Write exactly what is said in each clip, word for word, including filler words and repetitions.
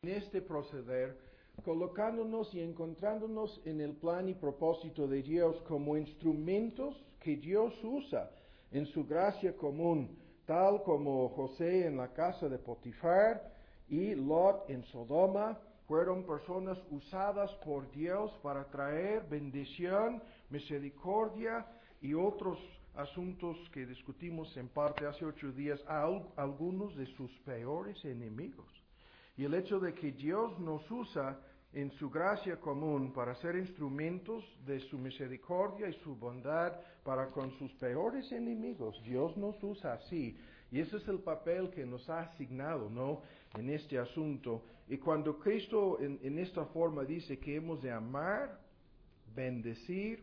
en este proceder, colocándonos y encontrándonos en el plan y propósito de Dios como instrumentos que Dios usa en su gracia común, tal como José en la casa de Potifar y Lot en Sodoma, fueron personas usadas por Dios para traer bendición, misericordia y otros asuntos que discutimos en parte hace ocho días a algunos de sus peores enemigos. Y el hecho de que Dios nos usa en su gracia común para ser instrumentos de su misericordia y su bondad para con sus peores enemigos, Dios nos usa así. Y ese es el papel que nos ha asignado, ¿no?, en este asunto. Y cuando Cristo en, en esta forma dice que hemos de amar, bendecir,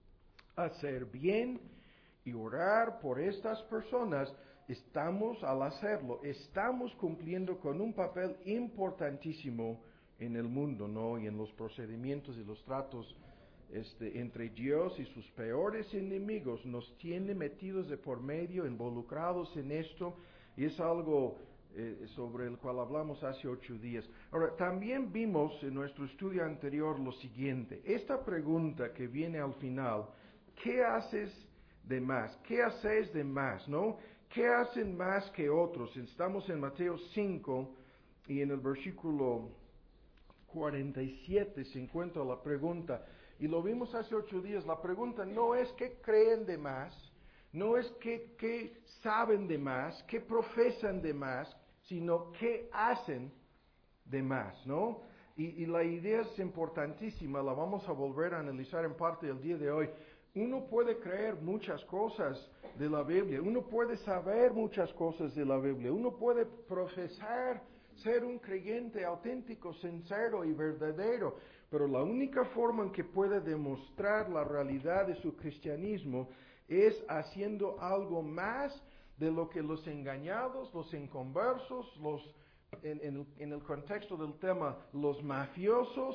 hacer bien y orar por estas personas, estamos, al hacerlo, estamos cumpliendo con un papel importantísimo en el mundo, ¿no? Y en los procedimientos y los tratos este, entre Dios y sus peores enemigos, nos tiene metidos de por medio, involucrados en esto, y es algo eh, sobre el cual hablamos hace ocho días. Ahora, también vimos en nuestro estudio anterior lo siguiente, esta pregunta que viene al final, ¿qué haces de más? ¿Qué hacéis de más? ¿No? ¿Qué hacen más que otros? Estamos en Mateo cinco y en el versículo cuarenta y siete se encuentra la pregunta, y lo vimos hace ocho días. La pregunta no es qué creen de más, no es qué, qué saben de más, qué profesan de más, sino qué hacen de más, ¿no? Y, y la idea es importantísima, la vamos a volver a analizar en parte el día de hoy. Uno puede creer muchas cosas de la Biblia, uno puede saber muchas cosas de la Biblia, uno puede profesar ser un creyente auténtico, sincero y verdadero, pero la única forma en que puede demostrar la realidad de su cristianismo es haciendo algo más de lo que los engañados, los inconversos, los, en, en, en el contexto del tema, los mafiosos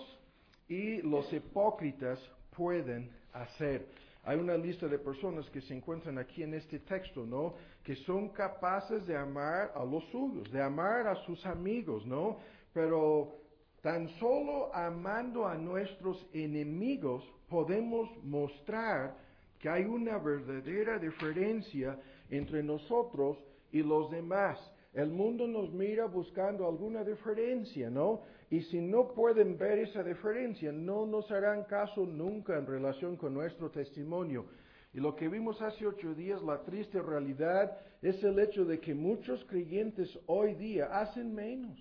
y los hipócritas pueden hacer. Hay una lista de personas que se encuentran aquí en este texto, ¿no?, que son capaces de amar a los suyos, de amar a sus amigos, ¿no? Pero tan solo amando a nuestros enemigos podemos mostrar que hay una verdadera diferencia entre nosotros y los demás. El mundo nos mira buscando alguna diferencia, ¿no? Y si no pueden ver esa diferencia, no nos harán caso nunca en relación con nuestro testimonio. Y lo que vimos hace ocho días, la triste realidad, es el hecho de que muchos creyentes hoy día hacen menos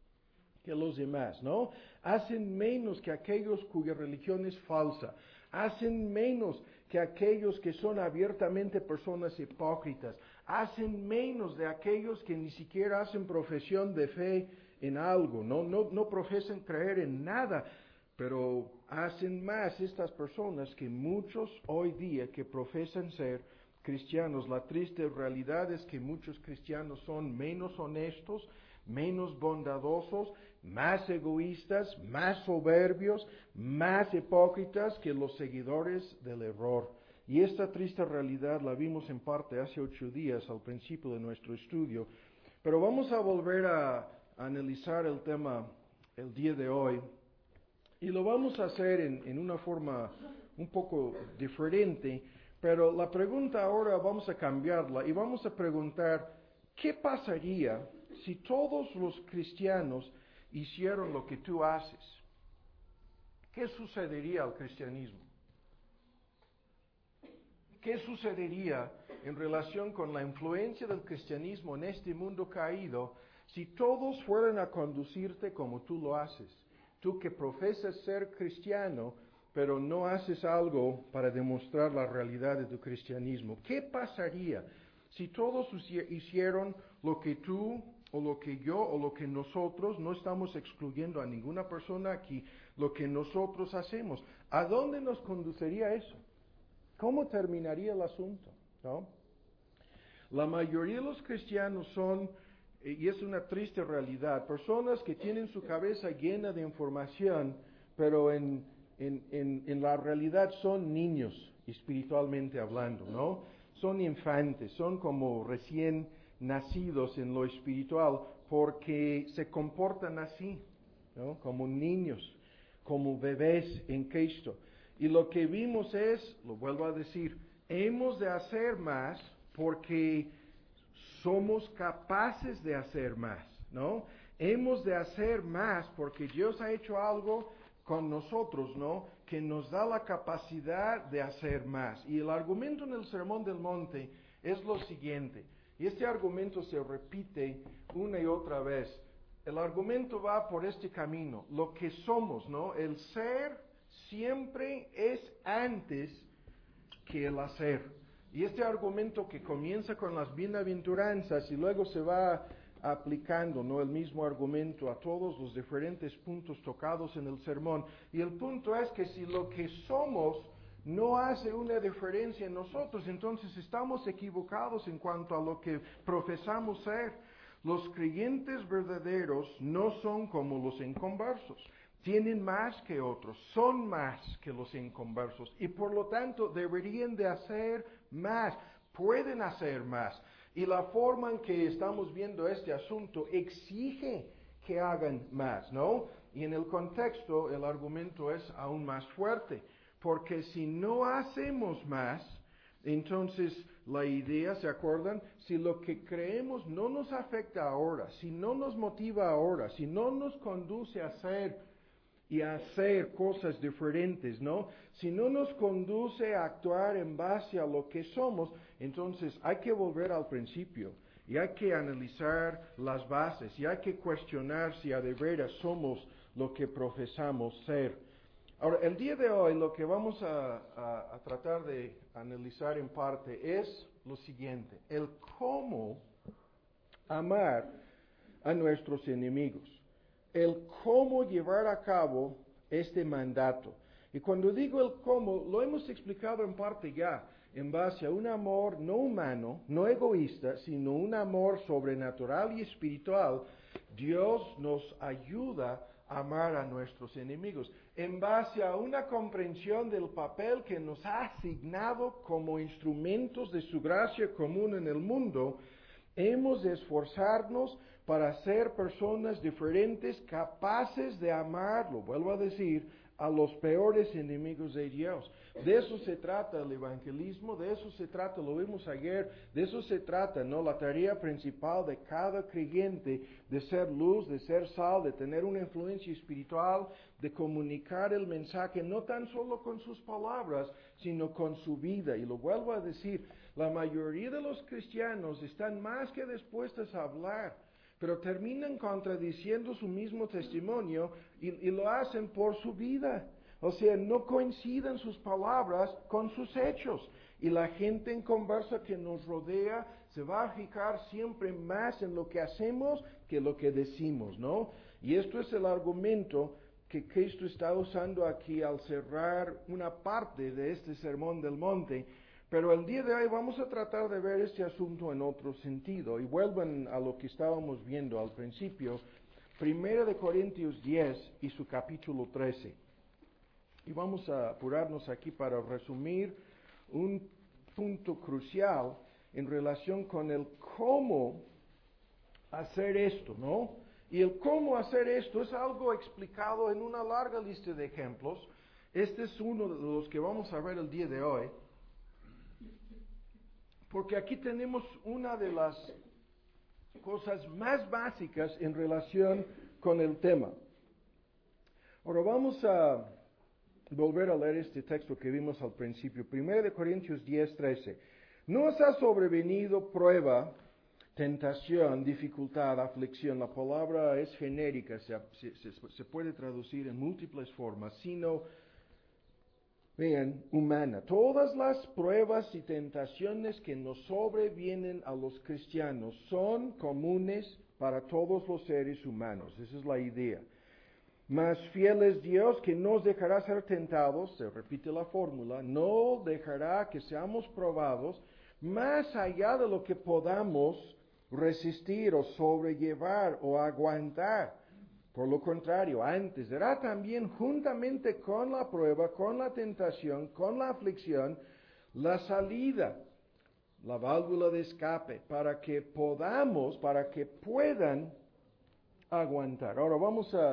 que los demás, ¿no? Hacen menos que aquellos cuya religión es falsa. Hacen menos que aquellos que son abiertamente personas hipócritas. Hacen menos de aquellos que ni siquiera hacen profesión de fe en algo, ¿no? No, no profesan creer en nada, pero hacen más estas personas que muchos hoy día que profesan ser cristianos. La triste realidad es que muchos cristianos son menos honestos, menos bondadosos, más egoístas, más soberbios, más hipócritas que los seguidores del error. Y esta triste realidad la vimos en parte hace ocho días al principio de nuestro estudio. Pero vamos a volver a, a analizar el tema el día de hoy. Y lo vamos a hacer en, en una forma un poco diferente. Pero la pregunta ahora vamos a cambiarla y vamos a preguntar, ¿qué pasaría si todos los cristianos hicieran lo que tú haces? ¿Qué sucedería al cristianismo? ¿Qué sucedería en relación con la influencia del cristianismo en este mundo caído si todos fueran a conducirte como tú lo haces? Tú que profesas ser cristiano, pero no haces algo para demostrar la realidad de tu cristianismo. ¿Qué pasaría si todos hicieron lo que tú o lo que yo o lo que nosotros, no estamos excluyendo a ninguna persona aquí, lo que nosotros hacemos? ¿A dónde nos conduciría eso? ¿Cómo terminaría el asunto? ¿No? La mayoría de los cristianos son, y es una triste realidad, personas que tienen su cabeza llena de información, pero en, en, en, en la realidad son niños, espiritualmente hablando, ¿no? Son infantes, son como recién nacidos en lo espiritual, porque se comportan así. ¿no? Como niños, como bebés en Cristo. Y lo que vimos es, lo vuelvo a decir, hemos de hacer más porque somos capaces de hacer más, ¿no? Hemos de hacer más porque Dios ha hecho algo con nosotros, ¿no? Que nos da la capacidad de hacer más. Y el argumento en el Sermón del Monte es lo siguiente, y este argumento se repite una y otra vez. El argumento va por este camino, lo que somos, ¿no? El ser siempre es antes que el hacer. Y este argumento que comienza con las bienaventuranzas y luego se va aplicando, ¿no? El mismo argumento a todos los diferentes puntos tocados en el sermón. Y el punto es que si lo que somos no hace una diferencia en nosotros, entonces estamos equivocados en cuanto a lo que profesamos ser. Los creyentes verdaderos no son como los inconversos. Tienen más que otros, son más que los inconversos y por lo tanto deberían de hacer más, pueden hacer más. Y la forma en que estamos viendo este asunto exige que hagan más, ¿no? Y en el contexto el argumento es aún más fuerte, porque si no hacemos más, entonces la idea, ¿se acuerdan? Si lo que creemos no nos afecta ahora, si no nos motiva ahora, si no nos conduce a hacer y a hacer cosas diferentes, ¿no? Si no nos conduce a actuar en base a lo que somos, entonces hay que volver al principio y hay que analizar las bases y hay que cuestionar si a de veras somos lo que profesamos ser. Ahora, el día de hoy lo que vamos a, a, a tratar de analizar en parte es lo siguiente, el cómo amar a nuestros enemigos. El cómo llevar a cabo este mandato. Y cuando digo el cómo, lo hemos explicado en parte ya, en base a un amor no humano, no egoísta, sino un amor sobrenatural y espiritual. Dios nos ayuda a amar a nuestros enemigos, en base a una comprensión del papel que nos ha asignado como instrumentos de su gracia común en el mundo. Hemos de esforzarnos para ser personas diferentes, capaces de amar, lo vuelvo a decir, a los peores enemigos de Dios. De eso se trata el evangelismo, de eso se trata, lo vimos ayer, de eso se trata, ¿no? La tarea principal de cada creyente, de ser luz, de ser sal, de tener una influencia espiritual, de comunicar el mensaje, no tan solo con sus palabras, sino con su vida. Y lo vuelvo a decir, la mayoría de los cristianos están más que dispuestos a hablar, pero terminan contradiciendo su mismo testimonio y, y lo hacen por su vida. O sea, no coinciden sus palabras con sus hechos. Y la gente en conversa que nos rodea se va a fijar siempre más en lo que hacemos que lo que decimos, ¿no? Y esto es el argumento que Cristo está usando aquí al cerrar una parte de este Sermón del Monte. Pero el día de hoy vamos a tratar de ver este asunto en otro sentido. Y vuelvan a lo que estábamos viendo al principio, Primera de Corintios diez y su capítulo trece. Y vamos a apurarnos aquí para resumir un punto crucial en relación con el cómo hacer esto, ¿no? Y el cómo hacer esto es algo explicado en una larga lista de ejemplos. Este es uno de los que vamos a ver el día de hoy. Porque aquí tenemos una de las cosas más básicas en relación con el tema. Ahora vamos a volver a leer este texto que vimos al principio. Primera de Corintios diez, trece. No os ha sobrevenido prueba, tentación, dificultad, aflicción. La palabra es genérica, se, se, se puede traducir en múltiples formas, sino... Vean, humana. Todas las pruebas y tentaciones que nos sobrevienen a los cristianos son comunes para todos los seres humanos. Esa es la idea. Mas fiel es Dios, que no os dejará ser tentados, se repite la fórmula, no dejará que seamos probados más allá de lo que podamos resistir o sobrellevar o aguantar. Por lo contrario, antes dará también juntamente con la prueba, con la tentación, con la aflicción, la salida, la válvula de escape, para que podamos, para que puedan aguantar. Ahora vamos a,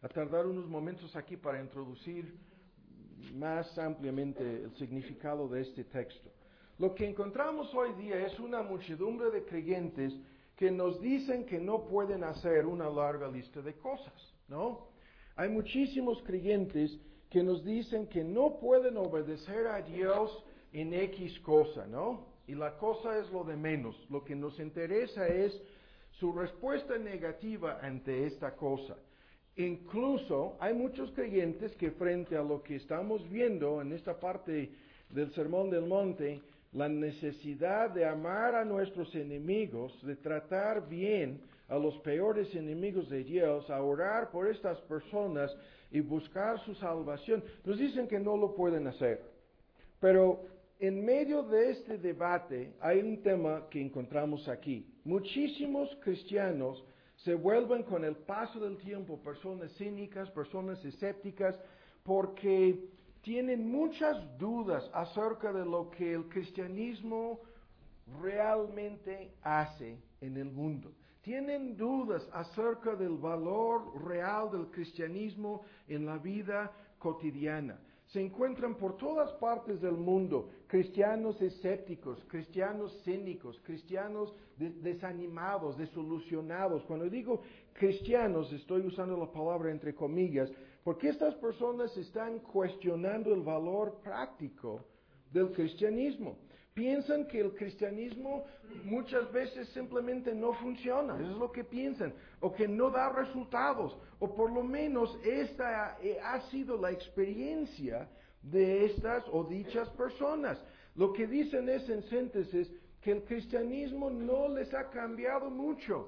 a tardar unos momentos aquí para introducir más ampliamente el significado de este texto. Lo que encontramos hoy día es una muchedumbre de creyentes que nos dicen que no pueden hacer una larga lista de cosas, ¿no? Hay muchísimos creyentes que nos dicen que no pueden obedecer a Dios en X cosa, ¿no? Y la cosa es lo de menos. Lo que nos interesa es su respuesta negativa ante esta cosa. Incluso hay muchos creyentes que frente a lo que estamos viendo en esta parte del Sermón del Monte, la necesidad de amar a nuestros enemigos, de tratar bien a los peores enemigos de Dios, a orar por estas personas y buscar su salvación, nos dicen que no lo pueden hacer. Pero en medio de este debate hay un tema que encontramos aquí. Muchísimos cristianos se vuelven con el paso del tiempo personas cínicas, personas escépticas, porque tienen muchas dudas acerca de lo que el cristianismo realmente hace en el mundo. Tienen dudas acerca del valor real del cristianismo en la vida cotidiana. Se encuentran por todas partes del mundo cristianos escépticos, cristianos cínicos, cristianos de- desanimados, desilusionados. Cuando digo cristianos, estoy usando la palabra entre comillas, porque estas personas están cuestionando el valor práctico del cristianismo. Piensan que el cristianismo muchas veces simplemente no funciona, eso es lo que piensan, o que no da resultados, o por lo menos esta eh, ha sido la experiencia de estas o dichas personas. Lo que dicen es en síntesis que el cristianismo no les ha cambiado mucho.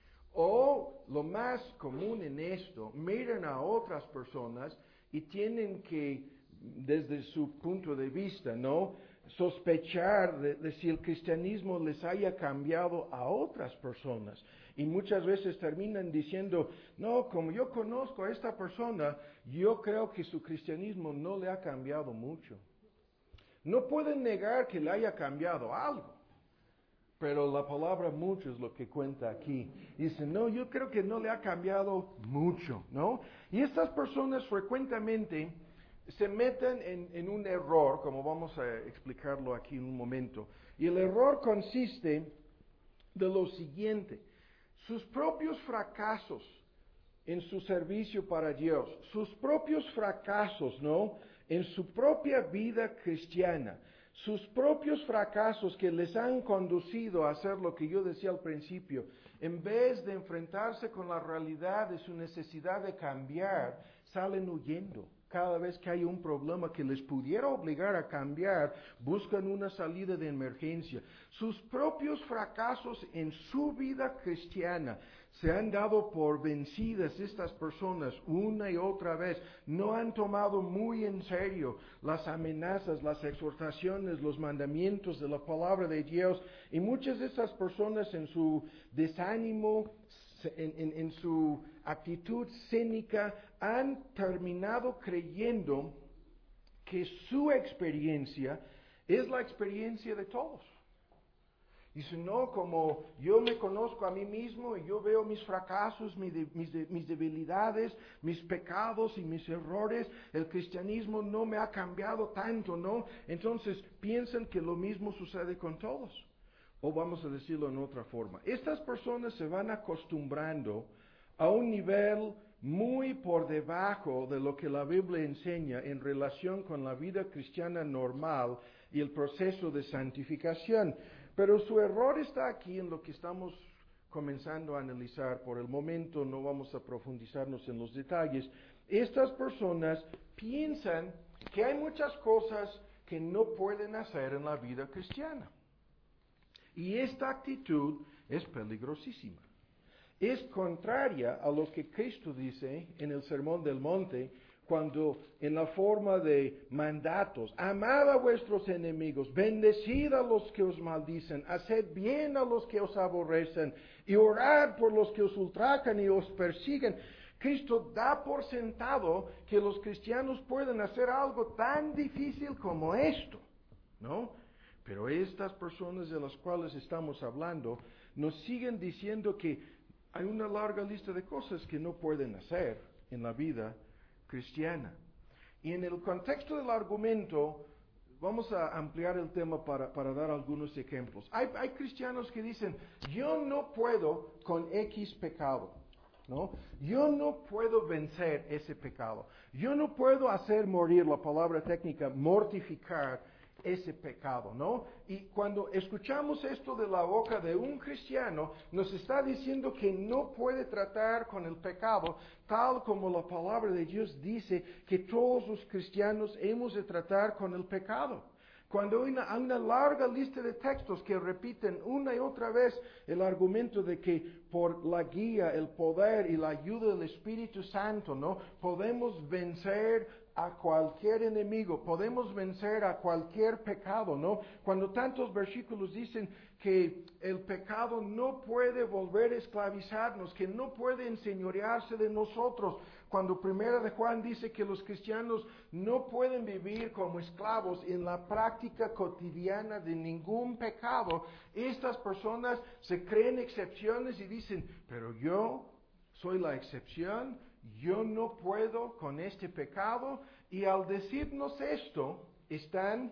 O lo más común en esto, miran a otras personas y tienen que, desde su punto de vista, ¿no?, sospechar de, de si el cristianismo les haya cambiado a otras personas. Y muchas veces terminan diciendo, no, como yo conozco a esta persona, yo creo que su cristianismo no le ha cambiado mucho. No pueden negar que le haya cambiado algo. Pero la palabra mucho es lo que cuenta aquí. Dice, no, yo creo que no le ha cambiado mucho, ¿no? Y estas personas frecuentemente se meten en, en un error, como vamos a explicarlo aquí en un momento. Y el error consiste de lo siguiente: sus propios fracasos en su servicio para Dios, sus propios fracasos, ¿no?, en su propia vida cristiana, sus propios fracasos que les han conducido a hacer lo que yo decía al principio, en vez de enfrentarse con la realidad de su necesidad de cambiar, salen huyendo. Cada vez que hay un problema que les pudiera obligar a cambiar, buscan una salida de emergencia. Sus propios fracasos en su vida cristiana se han dado por vencidas estas personas una y otra vez. No han tomado muy en serio las amenazas, las exhortaciones, los mandamientos de la palabra de Dios. Y muchas de estas personas en su desánimo, En, en, en su actitud cínica, han terminado creyendo que su experiencia es la experiencia de todos. Dice, no, como yo me conozco a mí mismo y yo veo mis fracasos, mis, de, mis, de, mis debilidades, mis pecados y mis errores, el cristianismo no me ha cambiado tanto, ¿no? Entonces piensan que lo mismo sucede con todos. O vamos a decirlo en otra forma, estas personas se van acostumbrando a un nivel muy por debajo de lo que la Biblia enseña en relación con la vida cristiana normal y el proceso de santificación. Pero su error está aquí en lo que estamos comenzando a analizar. Por el momento no vamos a profundizarnos en los detalles. Estas personas piensan que hay muchas cosas que no pueden hacer en la vida cristiana. Y esta actitud es peligrosísima. Es contraria a lo que Cristo dice en el Sermón del Monte, cuando en la forma de mandatos, amad a vuestros enemigos, bendecid a los que os maldicen, haced bien a los que os aborrecen, y orad por los que os ultrajan y os persiguen. Cristo da por sentado que los cristianos pueden hacer algo tan difícil como esto, ¿no? Pero estas personas de las cuales estamos hablando nos siguen diciendo que hay una larga lista de cosas que no pueden hacer. en la vida cristiana. Y en el contexto del argumento, vamos a ampliar el tema para, para dar algunos ejemplos. Hay, hay cristianos que dicen, yo no puedo con X pecado, ¿no? Yo no puedo vencer ese pecado. Yo no puedo hacer morir, la palabra técnica, mortificar ese pecado, ¿no? Y cuando escuchamos esto de la boca de un cristiano, nos está diciendo que no puede tratar con el pecado tal como la palabra de Dios dice que todos los cristianos hemos de tratar con el pecado. Cuando hay una, hay una larga lista de textos que repiten una y otra vez el argumento de que por la guía, el poder y la ayuda del Espíritu Santo, ¿no? Podemos vencer a cualquier enemigo, podemos vencer a cualquier pecado, ¿no? Cuando tantos versículos dicen que el pecado no puede volver a esclavizarnos, que no puede enseñorearse de nosotros, cuando Primera de Juan dice que los cristianos no pueden vivir como esclavos en la práctica cotidiana de ningún pecado, estas personas se creen excepciones y dicen, pero yo soy la excepción, yo no puedo con este pecado, y al decirnos esto, están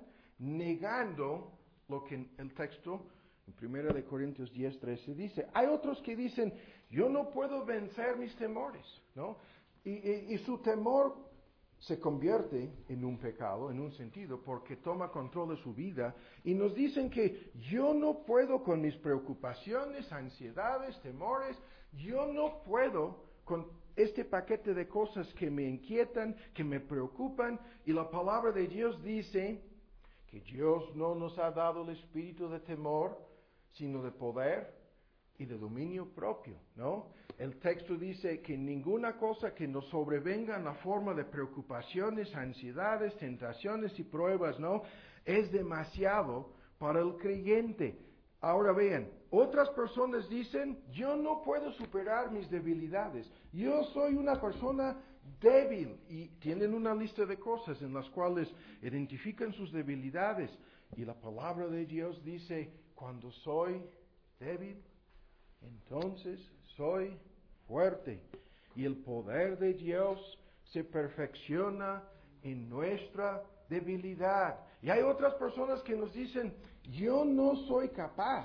negando lo que el texto en Primera de Corintios diez, trece dice. Hay otros que dicen, yo no puedo vencer mis temores, ¿no? Y, y, y su temor se convierte en un pecado, en un sentido, porque toma control de su vida, y nos dicen que yo no puedo con mis preocupaciones, ansiedades, temores, yo no puedo con este paquete de cosas que me inquietan, que me preocupan, y la palabra de Dios dice que Dios no nos ha dado el espíritu de temor, sino de poder y de dominio propio, ¿no? El texto dice que ninguna cosa que nos sobrevenga en la forma de preocupaciones, ansiedades, tentaciones y pruebas, ¿no? Es demasiado para el creyente. Ahora vean, otras personas dicen, yo no puedo superar mis debilidades, yo soy una persona débil, y tienen una lista de cosas en las cuales identifican sus debilidades, y la palabra de Dios dice, cuando soy débil, entonces soy fuerte, y el poder de Dios se perfecciona en nuestra debilidad. Y hay otras personas que nos dicen, yo no soy capaz,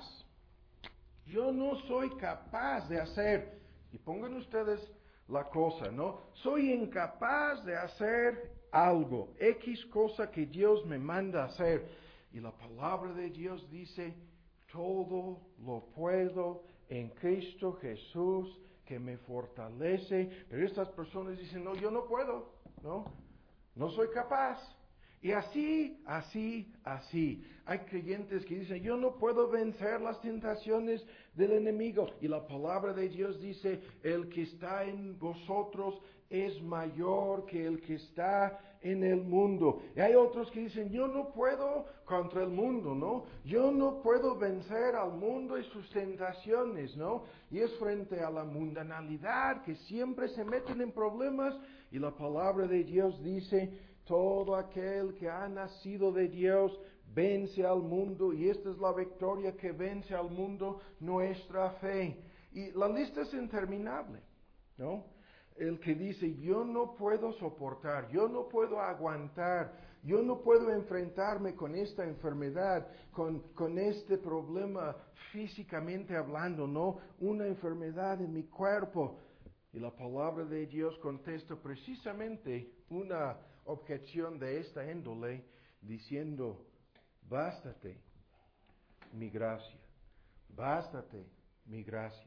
yo no soy capaz de hacer, y pongan ustedes la cosa, ¿no? Soy incapaz de hacer algo, X cosa que Dios me manda hacer. Y la palabra de Dios dice, todo lo puedo en Cristo Jesús que me fortalece. Pero estas personas dicen, no, yo no puedo, ¿no? No soy capaz. Y así, así, así. Hay creyentes que dicen, yo no puedo vencer las tentaciones del enemigo. Y la palabra de Dios dice, el que está en vosotros es mayor que el que está en el mundo. Y hay otros que dicen, yo no puedo contra el mundo, ¿no? Yo no puedo vencer al mundo y sus tentaciones, ¿no? Y es frente a la mundanalidad que siempre se meten en problemas. Y la palabra de Dios dice, todo aquel que ha nacido de Dios vence al mundo, y esta es la victoria que vence al mundo, nuestra fe. Y la lista es interminable, ¿no? El que dice, yo no puedo soportar, yo no puedo aguantar, yo no puedo enfrentarme con esta enfermedad, con, con este problema físicamente hablando, ¿no? Una enfermedad en mi cuerpo. Y la palabra de Dios contesta precisamente una objeción de esta índole, diciendo, bástate mi gracia, bástate mi gracia.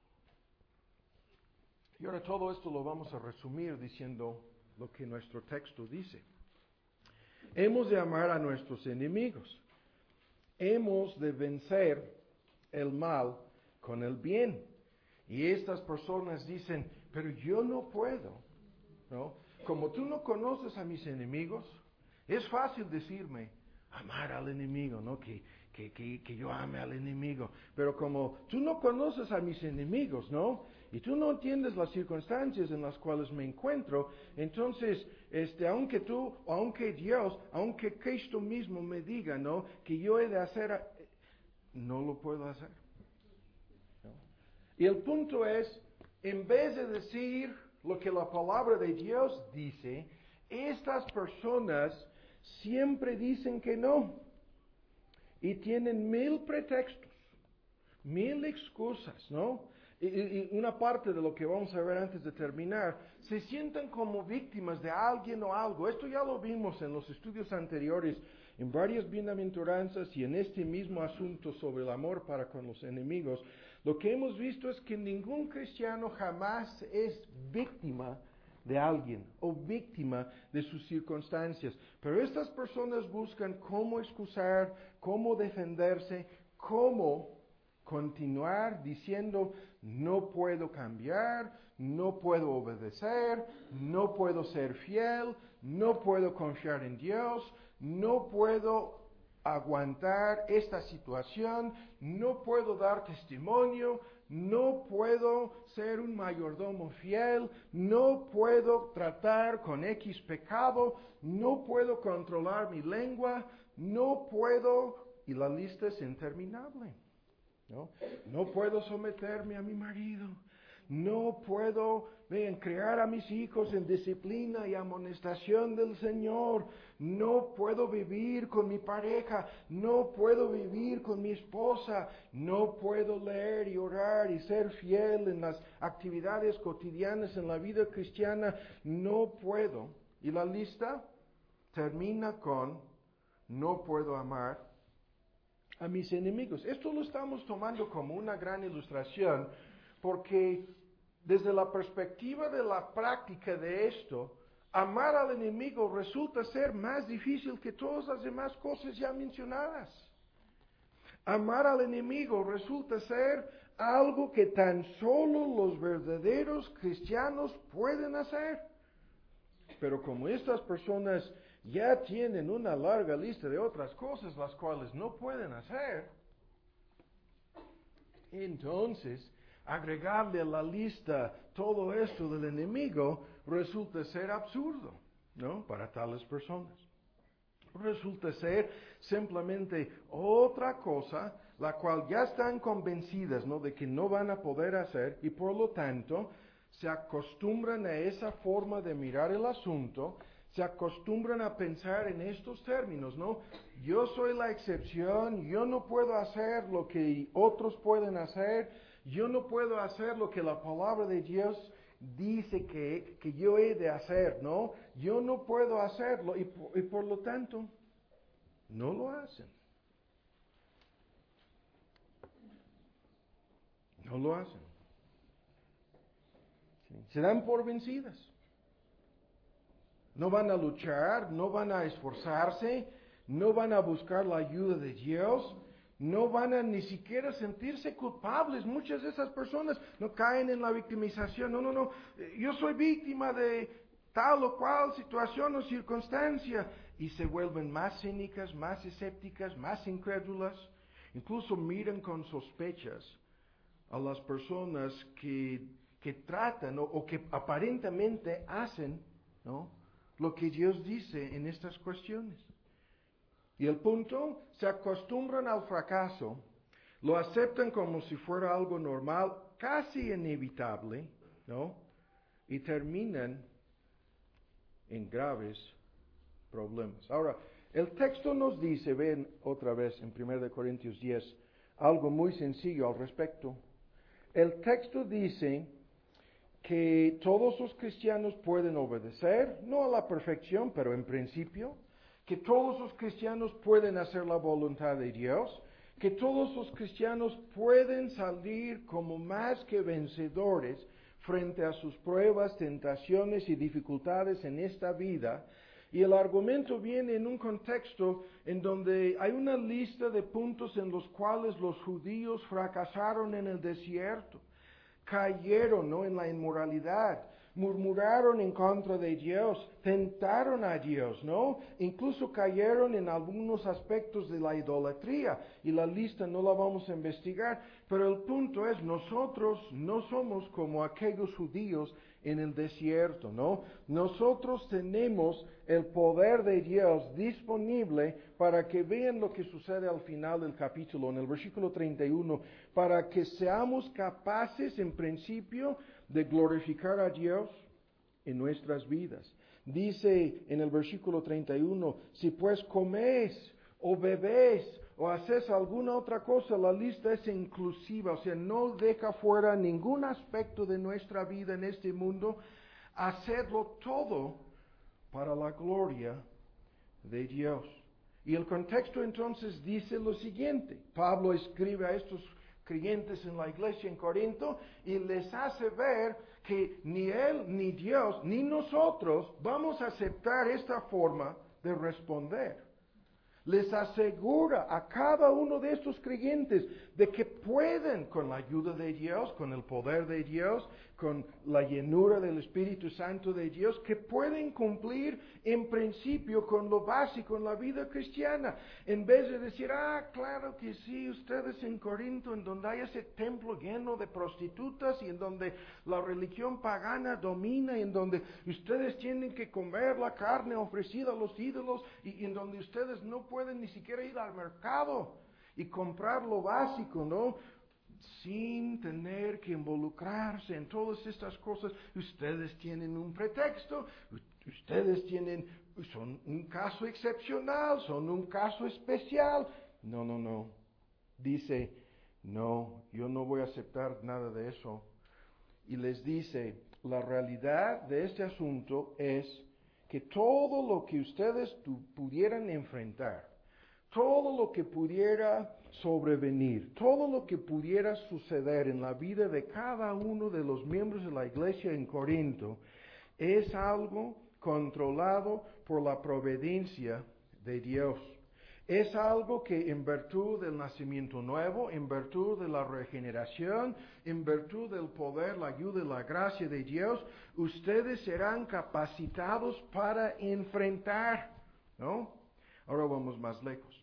Y ahora todo esto lo vamos a resumir diciendo lo que nuestro texto dice. Hemos de amar a nuestros enemigos, hemos de vencer el mal con el bien. Y estas personas dicen, pero yo no puedo, ¿no? Como tú no conoces a mis enemigos, es fácil decirme, amar al enemigo, ¿no? Que, que, que, que yo ame al enemigo. Pero como tú no conoces a mis enemigos, ¿no? Y tú no entiendes las circunstancias en las cuales me encuentro, entonces, este, aunque tú, aunque Dios, aunque Cristo mismo me diga, ¿no? Que yo he de hacer, no lo puedo hacer. ¿No? Y el punto es, en vez de decir, lo que la palabra de Dios dice, estas personas siempre dicen que no. Y tienen mil pretextos, mil excusas, ¿no? Y, y, y una parte de lo que vamos a ver antes de terminar, se sienten como víctimas de alguien o algo. Esto ya lo vimos en los estudios anteriores, en varias bienaventuranzas y en este mismo asunto sobre el amor para con los enemigos. Lo que hemos visto es que ningún cristiano jamás es víctima de alguien o víctima de sus circunstancias. Pero estas personas buscan cómo excusar, cómo defenderse, cómo continuar diciendo, no puedo cambiar, no puedo obedecer, no puedo ser fiel, no puedo confiar en Dios, no puedo aguantar esta situación, no puedo dar testimonio, no puedo ser un mayordomo fiel, no puedo tratar con X pecado, no puedo controlar mi lengua, no puedo, y la lista es interminable. ¿No? No puedo someterme a mi marido, no puedo vean, criar a mis hijos en disciplina y amonestación del Señor, no puedo vivir con mi pareja, no puedo vivir con mi esposa, no puedo leer y orar y ser fiel en las actividades cotidianas en la vida cristiana, no puedo. Y la lista termina con, no puedo amar a mis enemigos. Esto lo estamos tomando como una gran ilustración porque desde la perspectiva de la práctica de esto, amar al enemigo resulta ser más difícil que todas las demás cosas ya mencionadas. Amar al enemigo resulta ser algo que tan solo los verdaderos cristianos pueden hacer. Pero como estas personas ya tienen una larga lista de otras cosas las cuales no pueden hacer, entonces agregarle a la lista todo esto del enemigo resulta ser absurdo, ¿no? Para tales personas. Resulta ser simplemente otra cosa la cual ya están convencidas, ¿no? De que no van a poder hacer y por lo tanto se acostumbran a esa forma de mirar el asunto, se acostumbran a pensar en estos términos, ¿no? Yo soy la excepción, yo no puedo hacer lo que otros pueden hacer, yo no puedo hacer lo que la palabra de Dios dice que, que yo he de hacer, ¿no? Yo no puedo hacerlo y, y por lo tanto no lo hacen. No lo hacen. ¿Sí? Se dan por vencidas. No van a luchar, no van a esforzarse, no van a buscar la ayuda de Dios, no van a ni siquiera sentirse culpables. Muchas de esas personas no caen en la victimización. No, no, no. Yo soy víctima de tal o cual situación o circunstancia. Y se vuelven más cínicas, más escépticas, más incrédulas. Incluso miran con sospechas a las personas que, que tratan o, o que aparentemente hacen, ¿no?, lo que Dios dice en estas cuestiones. Y el punto, se acostumbran al fracaso, lo aceptan como si fuera algo normal, casi inevitable, ¿no? Y terminan en graves problemas. Ahora, el texto nos dice, ven otra vez en primera de Corintios diez, algo muy sencillo al respecto. El texto dice que todos los cristianos pueden obedecer, no a la perfección, pero en principio, que todos los cristianos pueden hacer la voluntad de Dios, que todos los cristianos pueden salir como más que vencedores frente a sus pruebas, tentaciones y dificultades en esta vida. Y el argumento viene en un contexto en donde hay una lista de puntos en los cuales los judíos fracasaron en el desierto. Cayeron, ¿no?, en la inmoralidad, murmuraron en contra de Dios, tentaron a Dios, ¿no? Incluso cayeron en algunos aspectos de la idolatría, y la lista no la vamos a investigar, pero el punto es, nosotros no somos como aquellos judíos en el desierto, ¿no? Nosotros tenemos el poder de Dios disponible para que vean lo que sucede al final del capítulo, en el versículo treinta y uno, para que seamos capaces en principio de glorificar a Dios, en nuestras vidas. Dice en el versículo treinta y uno, si pues coméis o bebéis o haces alguna otra cosa, la lista es inclusiva, o sea, no deja fuera ningún aspecto de nuestra vida en este mundo. Hacedlo todo para la gloria de Dios. Y el contexto entonces dice lo siguiente. Pablo escribe a estos creyentes en la iglesia en Corinto y les hace ver que ni él, ni Dios, ni nosotros vamos a aceptar esta forma de responder. Les asegura a cada uno de estos creyentes de que pueden, con la ayuda de Dios, con el poder de Dios, con la llenura del Espíritu Santo de Dios, que pueden cumplir en principio con lo básico en la vida cristiana. En vez de decir, ah, claro que sí, ustedes en Corinto, en donde hay ese templo lleno de prostitutas y en donde la religión pagana domina y en donde ustedes tienen que comer la carne ofrecida a los ídolos y, y en donde ustedes no pueden ni siquiera ir al mercado y comprar lo básico, ¿no? Sin tener que involucrarse en todas estas cosas. Ustedes tienen un pretexto, ustedes tienen, son un caso excepcional, son un caso especial. No, no, no. Dice, no, yo no voy a aceptar nada de eso. Y les dice, la realidad de este asunto es que todo lo que ustedes tu, pudieran enfrentar, todo lo que pudiera sobrevenir, todo lo que pudiera suceder en la vida de cada uno de los miembros de la iglesia en Corinto, es algo controlado por la providencia de Dios. Es algo que en virtud del nacimiento nuevo, en virtud de la regeneración, en virtud del poder, la ayuda y la gracia de Dios, ustedes serán capacitados para enfrentar, ¿no? Ahora vamos más lejos.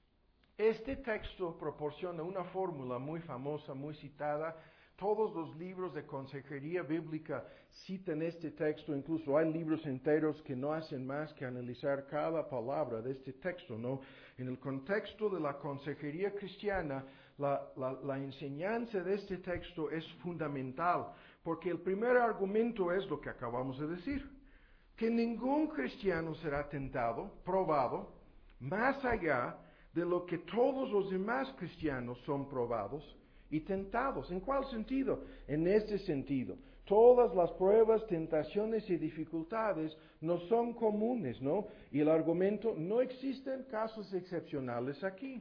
Este texto proporciona una fórmula muy famosa, muy citada. Todos los libros de consejería bíblica citan este texto, incluso hay libros enteros que no hacen más que analizar cada palabra de este texto, ¿no? En el contexto de la consejería cristiana, la, la, la enseñanza de este texto es fundamental, porque el primer argumento es lo que acabamos de decir, que ningún cristiano será tentado, probado, más allá de lo que todos los demás cristianos son probados y tentados. ¿En cuál sentido? En este sentido. Todas las pruebas, tentaciones y dificultades no son comunes, ¿no? Y el argumento, no existen casos excepcionales aquí.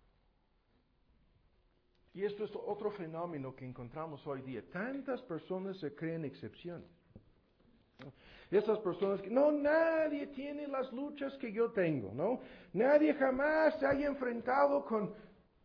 Y esto es otro fenómeno que encontramos hoy día. Tantas personas se creen excepciones. Esas personas que, no, nadie tiene las luchas que yo tengo, ¿no? Nadie jamás se haya enfrentado con...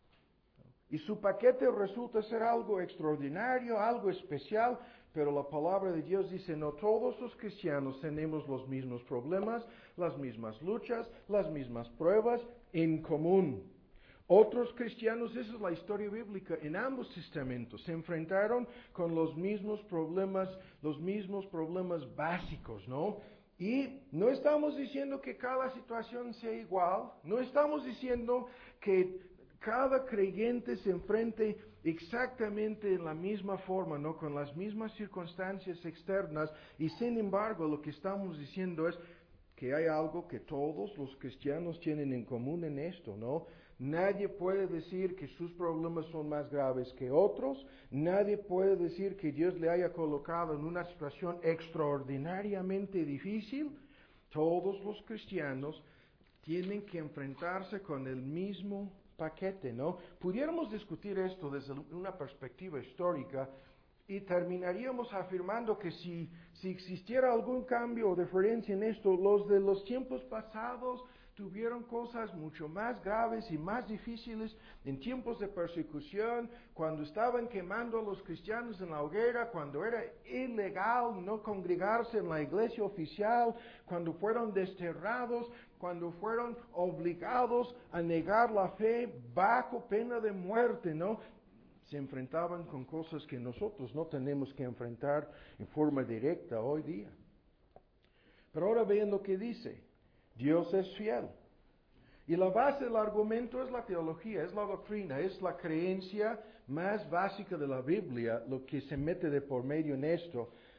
Y su paquete resulta ser algo extraordinario, algo especial, pero la palabra de Dios dice, no todos los cristianos tenemos los mismos problemas, las mismas luchas, las mismas pruebas en común. Otros cristianos, esa es la historia bíblica, en ambos testamentos se enfrentaron con los mismos problemas, los mismos problemas básicos, ¿no? Y no estamos diciendo que cada situación sea igual, no estamos diciendo que cada creyente se enfrente exactamente en la misma forma, ¿no? Con las mismas circunstancias externas, y sin embargo lo que estamos diciendo es que hay algo que todos los cristianos tienen en común en esto, ¿no? Nadie puede decir que sus problemas son más graves que otros. Nadie puede decir que Dios le haya colocado en una situación extraordinariamente difícil. Todos los cristianos tienen que enfrentarse con el mismo paquete, ¿no? Pudiéramos discutir esto desde una perspectiva histórica y terminaríamos afirmando que si, si existiera algún cambio o diferencia en esto, los de los tiempos pasados tuvieron cosas mucho más graves y más difíciles en tiempos de persecución, cuando estaban quemando a los cristianos en la hoguera, cuando era ilegal no congregarse en la iglesia oficial, cuando fueron desterrados, cuando fueron obligados a negar la fe bajo pena de muerte, ¿no? Se enfrentaban con cosas que nosotros no tenemos que enfrentar en forma directa hoy día. Pero ahora vean lo que dice. Dios es fiel. Y la base del argumento es la teología, es la doctrina, es la creencia más básica de la Biblia, lo que se mete de por medio en esto.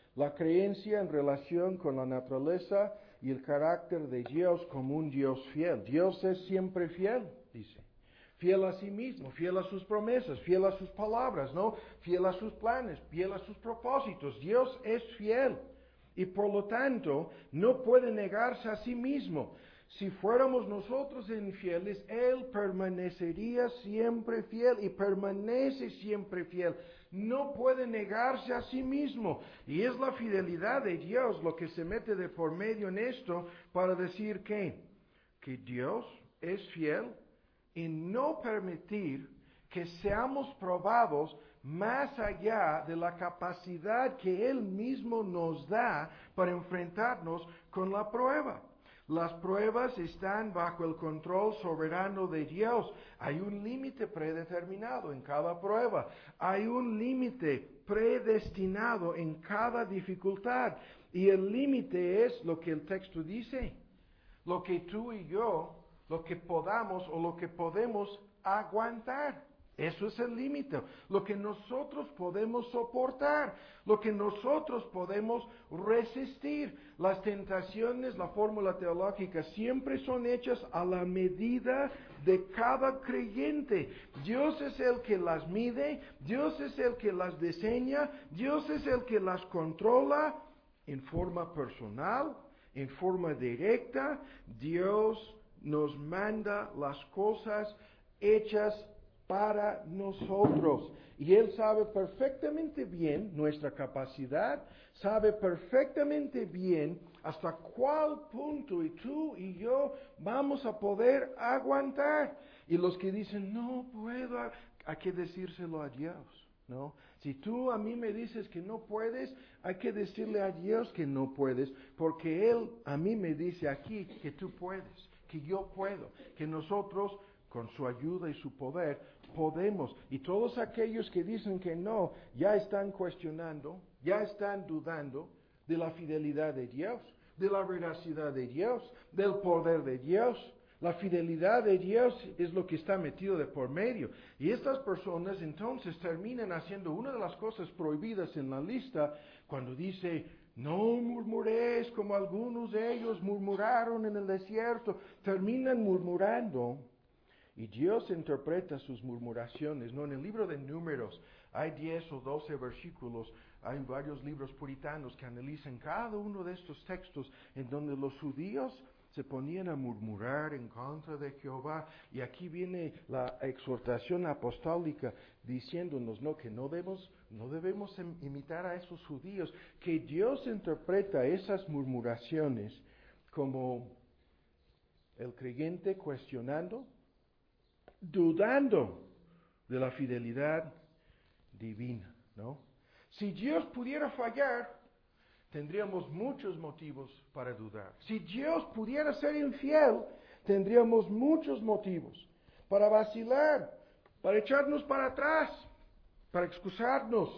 La creencia en relación con la naturaleza y el carácter de Dios como un Dios fiel. Dios es siempre fiel, dice. Fiel a sí mismo, fiel a sus promesas, fiel a sus palabras, ¿no? Fiel a sus planes, fiel a sus propósitos. Dios es fiel y por lo tanto no puede negarse a sí mismo. Si fuéramos nosotros infieles, Él permanecería siempre fiel y permanece siempre fiel. No puede negarse a sí mismo. Y es la fidelidad de Dios lo que se mete de por medio en esto para decir que, que Dios es fiel en no permitir que seamos probados más allá de la capacidad que Él mismo nos da para enfrentarnos con la prueba. Las pruebas están bajo el control soberano de Dios. Hay un límite predeterminado en cada prueba. Hay un límite predestinado en cada dificultad. Y el límite es lo que el texto dice. Lo que tú y yo, lo que podamos o lo que podemos aguantar. Eso es el límite, lo que nosotros podemos soportar, lo que nosotros podemos resistir. Las tentaciones, la fórmula teológica, siempre son hechas a la medida de cada creyente. Dios es el que las mide, Dios es el que las diseña, Dios es el que las controla en forma personal, en forma directa. Dios nos manda las cosas hechas para nosotros. Y Él sabe perfectamente bien nuestra capacidad, sabe perfectamente bien hasta cuál punto y tú y yo vamos a poder aguantar. Y los que dicen, no puedo, hay que decírselo a Dios, ¿no? Si tú a mí me dices que no puedes, hay que decirle a Dios que no puedes, porque Él a mí me dice aquí que tú puedes, que yo puedo, que nosotros con su ayuda y su poder, podemos. Y todos aquellos que dicen que no, ya están cuestionando, ya están dudando de la fidelidad de Dios, de la veracidad de Dios, del poder de Dios. La fidelidad de Dios es lo que está metido de por medio. Y estas personas entonces terminan haciendo una de las cosas prohibidas en la lista cuando dice, no murmuréis como algunos de ellos murmuraron en el desierto. Terminan murmurando. Y Dios interpreta sus murmuraciones, ¿no? En el libro de Números hay diez o doce versículos, hay varios libros puritanos que analizan cada uno de estos textos en donde los judíos se ponían a murmurar en contra de Jehová. Y aquí viene la exhortación apostólica diciéndonos, no, que no debemos, no debemos imitar a esos judíos, que Dios interpreta esas murmuraciones como el creyente cuestionando, dudando de la fidelidad divina, ¿no? Si Dios pudiera fallar, tendríamos muchos motivos para dudar. Si Dios pudiera ser infiel, tendríamos muchos motivos para vacilar, para echarnos para atrás, para excusarnos.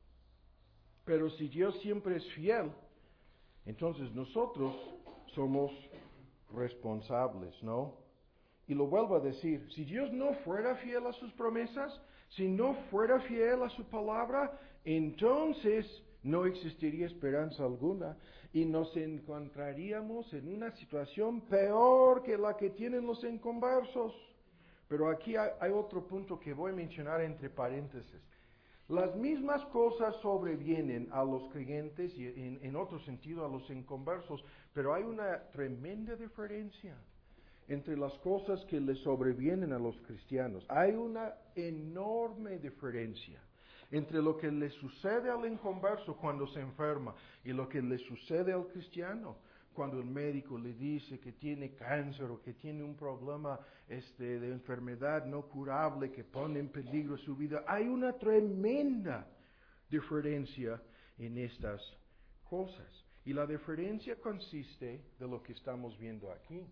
Pero si Dios siempre es fiel, entonces nosotros somos responsables, ¿no? Y lo vuelvo a decir, si Dios no fuera fiel a sus promesas, si no fuera fiel a su palabra, entonces no existiría esperanza alguna y nos encontraríamos en una situación peor que la que tienen los inconversos. Pero aquí hay, hay otro punto que voy a mencionar entre paréntesis. Las mismas cosas sobrevienen a los creyentes y en, en otro sentido a los inconversos, pero hay una tremenda diferencia entre las cosas que le sobrevienen a los cristianos. Hay una enorme diferencia entre lo que le sucede al inconverso cuando se enferma y lo que le sucede al cristiano cuando el médico le dice que tiene cáncer o que tiene un problema este, de enfermedad no curable que pone en peligro su vida. Hay una tremenda diferencia en estas cosas. Y la diferencia consiste de lo que estamos viendo aquí.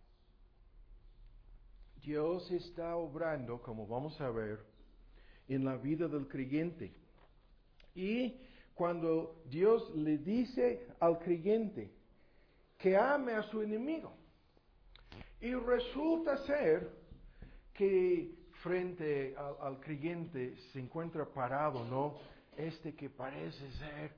Dios está obrando, como vamos a ver, en la vida del creyente. Y cuando Dios le dice al creyente que ame a su enemigo, y resulta ser que frente al, al creyente se encuentra parado, ¿no? Este que parece ser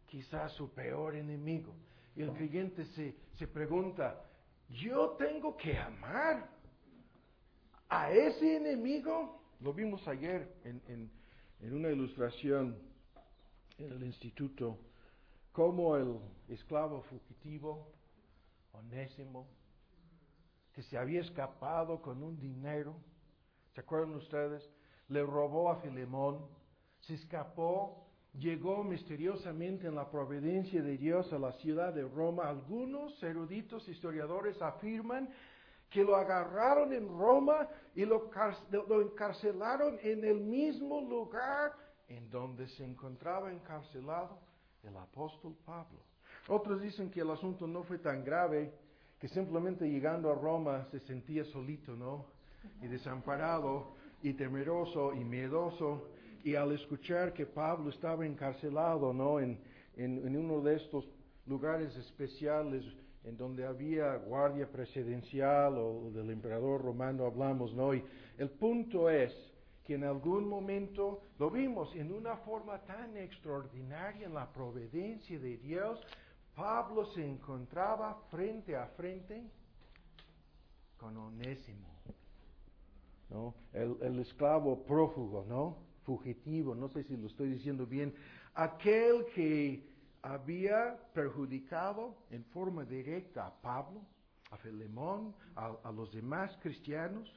quizás su peor enemigo. Y el creyente se, se pregunta, ¿yo tengo que amar a ese enemigo? Lo vimos ayer en, en, en una ilustración en el instituto, como el esclavo fugitivo, Onésimo, que se había escapado con un dinero, ¿se acuerdan ustedes? Le robó a Filemón, se escapó, llegó misteriosamente en la providencia de Dios a la ciudad de Roma. Algunos eruditos historiadores afirman que lo agarraron en Roma y lo, lo encarcelaron en el mismo lugar en donde se encontraba encarcelado el apóstol Pablo. Otros dicen que el asunto no fue tan grave, que simplemente llegando a Roma se sentía solito, ¿no? Y desamparado, y temeroso, y miedoso, y al escuchar que Pablo estaba encarcelado, ¿no? En, en, en uno de estos lugares especiales en donde había guardia presidencial o, o del emperador romano hablamos, ¿no? Y el punto es que en algún momento lo vimos en una forma tan extraordinaria en la providencia de Dios. Pablo se encontraba frente a frente con Onésimo, ¿no? El, el esclavo prófugo, ¿no? Fugitivo, no sé si lo estoy diciendo bien, aquel que había perjudicado en forma directa a Pablo, a Filemón, a, a los demás cristianos.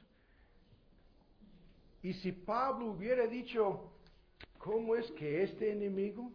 Y si Pablo hubiera dicho, ¿cómo es que este enemigo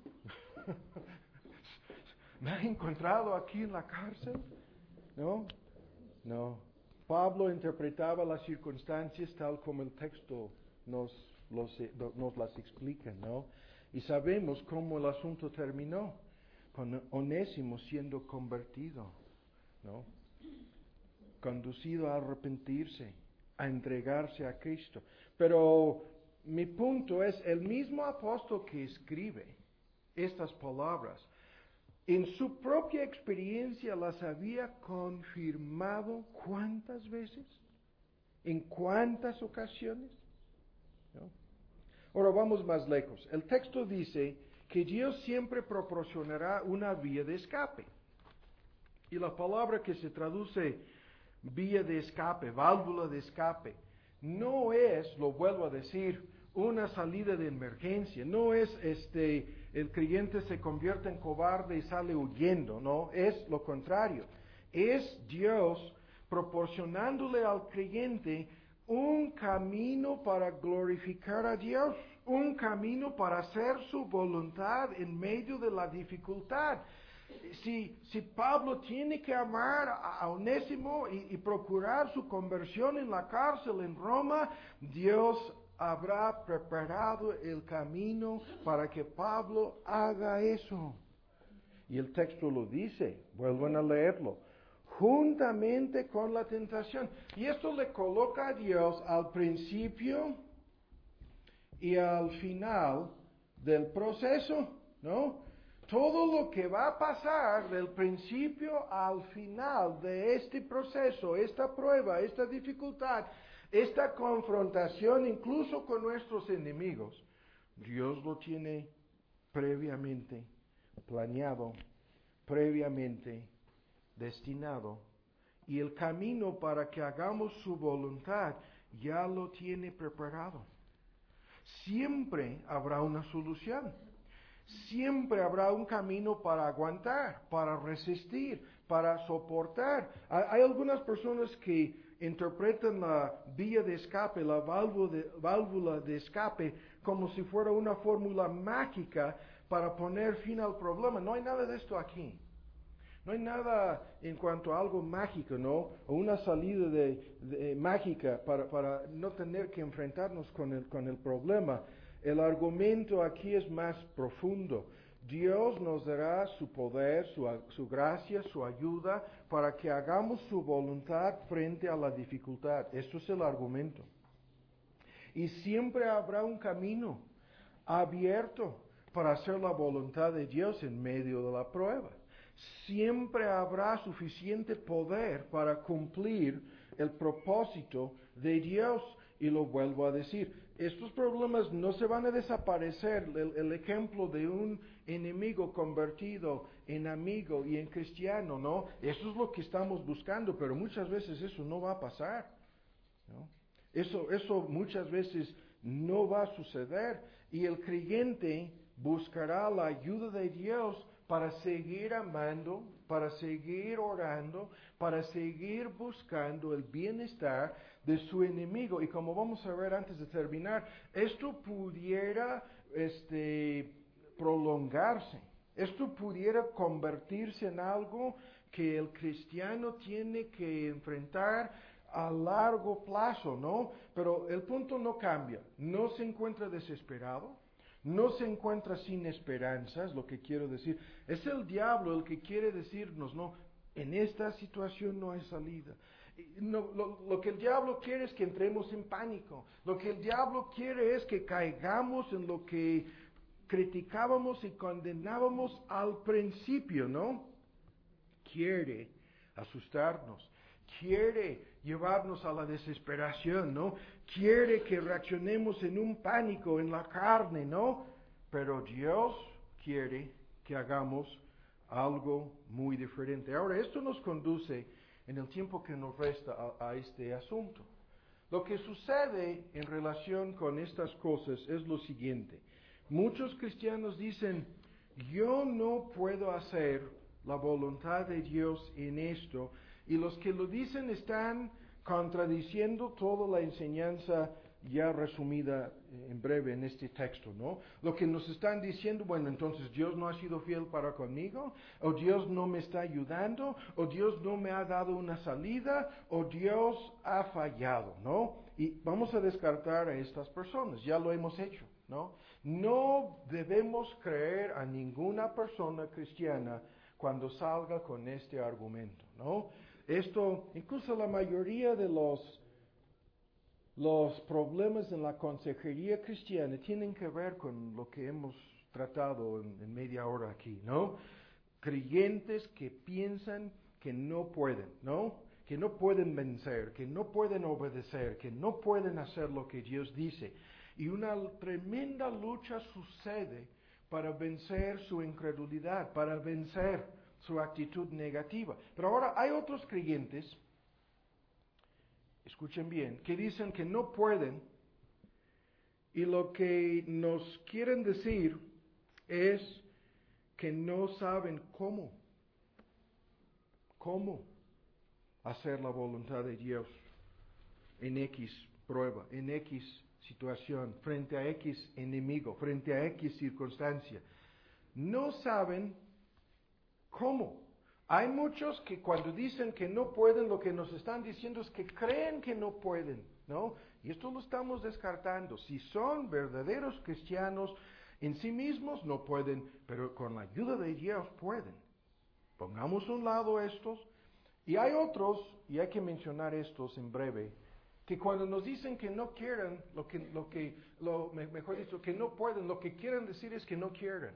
me ha encontrado aquí en la cárcel? No, no. Pablo interpretaba las circunstancias tal como el texto nos, los, nos las explica, ¿no? Y sabemos cómo el asunto terminó, con Onésimo siendo convertido, ¿no? Conducido a arrepentirse, a entregarse a Cristo. Pero mi punto es, el mismo apóstol que escribe estas palabras, en su propia experiencia las había confirmado ¿cuántas veces? ¿En cuántas ocasiones? ¿No? Ahora vamos más lejos. El texto dice que Dios siempre proporcionará una vía de escape. Y la palabra que se traduce vía de escape, válvula de escape, no es, lo vuelvo a decir, una salida de emergencia, no es este, el creyente se convierte en cobarde y sale huyendo, no, es lo contrario. Es Dios proporcionándole al creyente un camino para glorificar a Dios, un camino para hacer su voluntad en medio de la dificultad. Si, si Pablo tiene que amar a Onésimo y, y procurar su conversión en la cárcel en Roma, Dios habrá preparado el camino para que Pablo haga eso. Y el texto lo dice, vuelvan a leerlo, juntamente con la tentación. Y esto le coloca a Dios al principio y al final del proceso, ¿no? Todo lo que va a pasar del principio al final de este proceso, esta prueba, esta dificultad, esta confrontación incluso con nuestros enemigos, Dios lo tiene previamente planeado, previamente destinado, y el camino para que hagamos su voluntad ya lo tiene preparado. Siempre habrá una solución. Siempre habrá un camino para aguantar, para resistir, para soportar. Hay algunas personas que interpretan la vía de escape, la válvula de, válvula de escape, como si fuera una fórmula mágica para poner fin al problema. No hay nada de esto aquí. No hay nada en cuanto a algo mágico, ¿no? O una salida de, de, mágica para, para no tener que enfrentarnos con el, con el problema. El argumento aquí es más profundo. Dios nos dará su poder, su, su gracia, su ayuda para que hagamos su voluntad frente a la dificultad. Eso es el argumento. Y siempre habrá un camino abierto para hacer la voluntad de Dios en medio de la prueba. Siempre habrá suficiente poder para cumplir el propósito de Dios. Y lo vuelvo a decir, estos problemas no se van a desaparecer. El, el ejemplo de un enemigo convertido en amigo y en cristiano, ¿no? Eso es lo que estamos buscando, pero muchas veces eso no va a pasar, ¿no? Eso, eso muchas veces no va a suceder, y el creyente buscará la ayuda de Dios para seguir amando, para seguir orando, para seguir buscando el bienestar de su enemigo. Y como vamos a ver antes de terminar, esto pudiera este, prolongarse, esto pudiera convertirse en algo que el cristiano tiene que enfrentar a largo plazo, ¿no? Pero el punto no cambia, no se encuentra desesperado, no se encuentra sin esperanzas, lo que quiero decir. Es el diablo el que quiere decirnos, no, en esta situación no hay salida. No, lo, lo que el diablo quiere es que entremos en pánico. Lo que el diablo quiere es que caigamos en lo que criticábamos y condenábamos al principio, ¿no? Quiere asustarnos, quiere llevarnos a la desesperación, ¿no? Quiere que reaccionemos en un pánico, en la carne, ¿no? Pero Dios quiere que hagamos algo muy diferente. Ahora, esto nos conduce, en el tiempo que nos resta, a, a este asunto. Lo que sucede en relación con estas cosas es lo siguiente. Muchos cristianos dicen, yo no puedo hacer la voluntad de Dios en esto, y los que lo dicen están contradiciendo toda la enseñanza ya resumida en breve en este texto, ¿no? Lo que nos están diciendo, bueno, entonces Dios no ha sido fiel para conmigo, o Dios no me está ayudando, o Dios no me ha dado una salida, o Dios ha fallado, ¿no? Y vamos a descartar a estas personas, ya lo hemos hecho, ¿no? No debemos creer a ninguna persona cristiana cuando salga con este argumento, ¿no? Esto, incluso la mayoría de los, los problemas en la consejería cristiana tienen que ver con lo que hemos tratado en, en media hora aquí, ¿no? Creyentes que piensan que no pueden, ¿no? Que no pueden vencer, que no pueden obedecer, que no pueden hacer lo que Dios dice. Y una tremenda lucha sucede para vencer su incredulidad, para vencer su actitud negativa. Pero ahora hay otros creyentes, escuchen bien, que dicen que no pueden, y lo que nos quieren decir es que no saben cómo, cómo hacer la voluntad de Dios en X prueba, en X situación, frente a X enemigo, frente a X circunstancia. No saben cómo. Hay muchos que cuando dicen que no pueden, lo que nos están diciendo es que creen que no pueden, ¿no? Y esto lo estamos descartando. Si son verdaderos cristianos, en sí mismos no pueden, pero con la ayuda de Dios pueden. Pongamos a un lado estos. Y hay otros, y hay que mencionar estos en breve, que cuando nos dicen que no quieren, lo que, lo que, lo, mejor dicho, que no pueden, lo que quieren decir es que no quieren.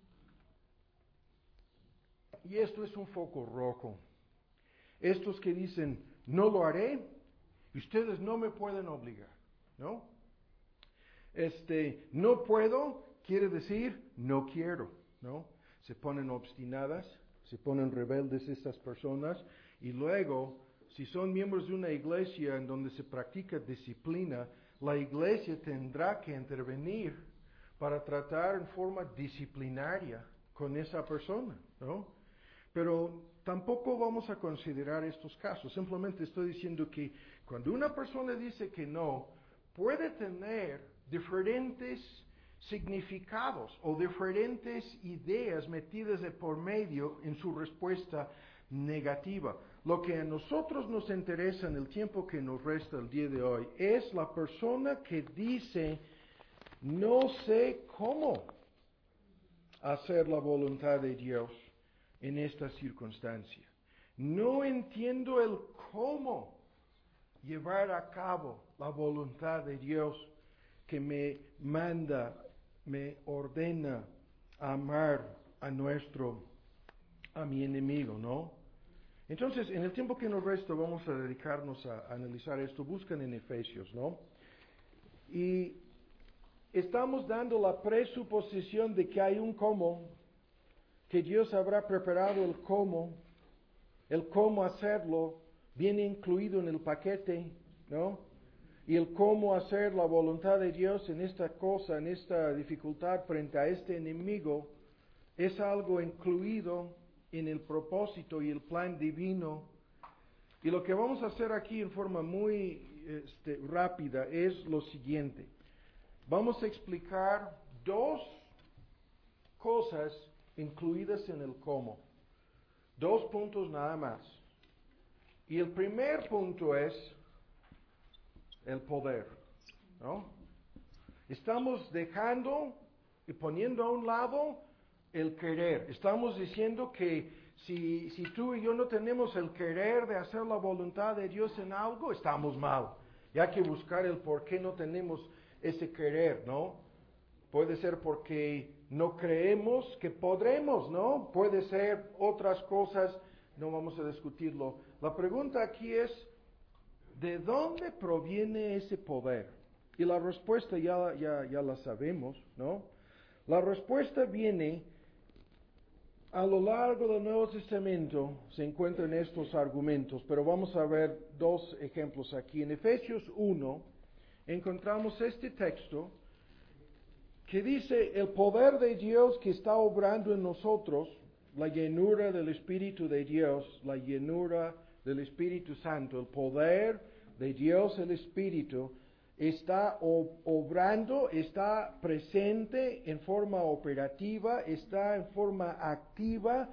Y esto es un foco rojo. Estos que dicen, no lo haré, y ustedes no me pueden obligar, ¿no? Este, no puedo, quiere decir, no quiero, ¿no? Se ponen obstinadas, se ponen rebeldes estas personas, y luego, si son miembros de una iglesia en donde se practica disciplina, la iglesia tendrá que intervenir para tratar en forma disciplinaria con esa persona, ¿no? Pero tampoco vamos a considerar estos casos. Simplemente estoy diciendo que cuando una persona dice que no, puede tener diferentes significados o diferentes ideas metidas de por medio en su respuesta negativa. Lo que a nosotros nos interesa en el tiempo que nos resta el día de hoy es la persona que dice, no sé cómo hacer la voluntad de Dios en esta circunstancia. No entiendo el cómo llevar a cabo la voluntad de Dios que me manda, me ordena amar a nuestro, a mi enemigo, ¿no? Entonces, en el tiempo que nos resta vamos a dedicarnos a, a analizar esto. Buscan en Efesios, ¿no? Y estamos dando la presuposición de que hay un cómo, que Dios habrá preparado el cómo, el cómo hacerlo viene incluido en el paquete, ¿no? Y el cómo hacer la voluntad de Dios en esta cosa, en esta dificultad frente a este enemigo, es algo incluido en el propósito y el plan divino. Y lo que vamos a hacer aquí en forma muy este, rápida es lo siguiente. Vamos a explicar dos cosas incluidas en el cómo. Dos puntos nada más. Y el primer punto es el poder, ¿no? Estamos dejando y poniendo a un lado el querer. Estamos diciendo que si, si tú y yo no tenemos el querer de hacer la voluntad de Dios en algo, estamos mal. Y hay que buscar el por qué no tenemos ese querer, ¿no? Puede ser porque no creemos que podremos, ¿no? Puede ser otras cosas, no vamos a discutirlo. La pregunta aquí es, ¿de dónde proviene ese poder? Y la respuesta ya, ya, ya la sabemos, ¿no? La respuesta viene a lo largo del Nuevo Testamento, se encuentran estos argumentos, pero vamos a ver dos ejemplos aquí. En Efesios uno encontramos este texto que dice, el poder de Dios que está obrando en nosotros, la llenura del Espíritu de Dios, la llenura del Espíritu Santo, el poder de Dios, el Espíritu, está obrando, está presente en forma operativa, está en forma activa,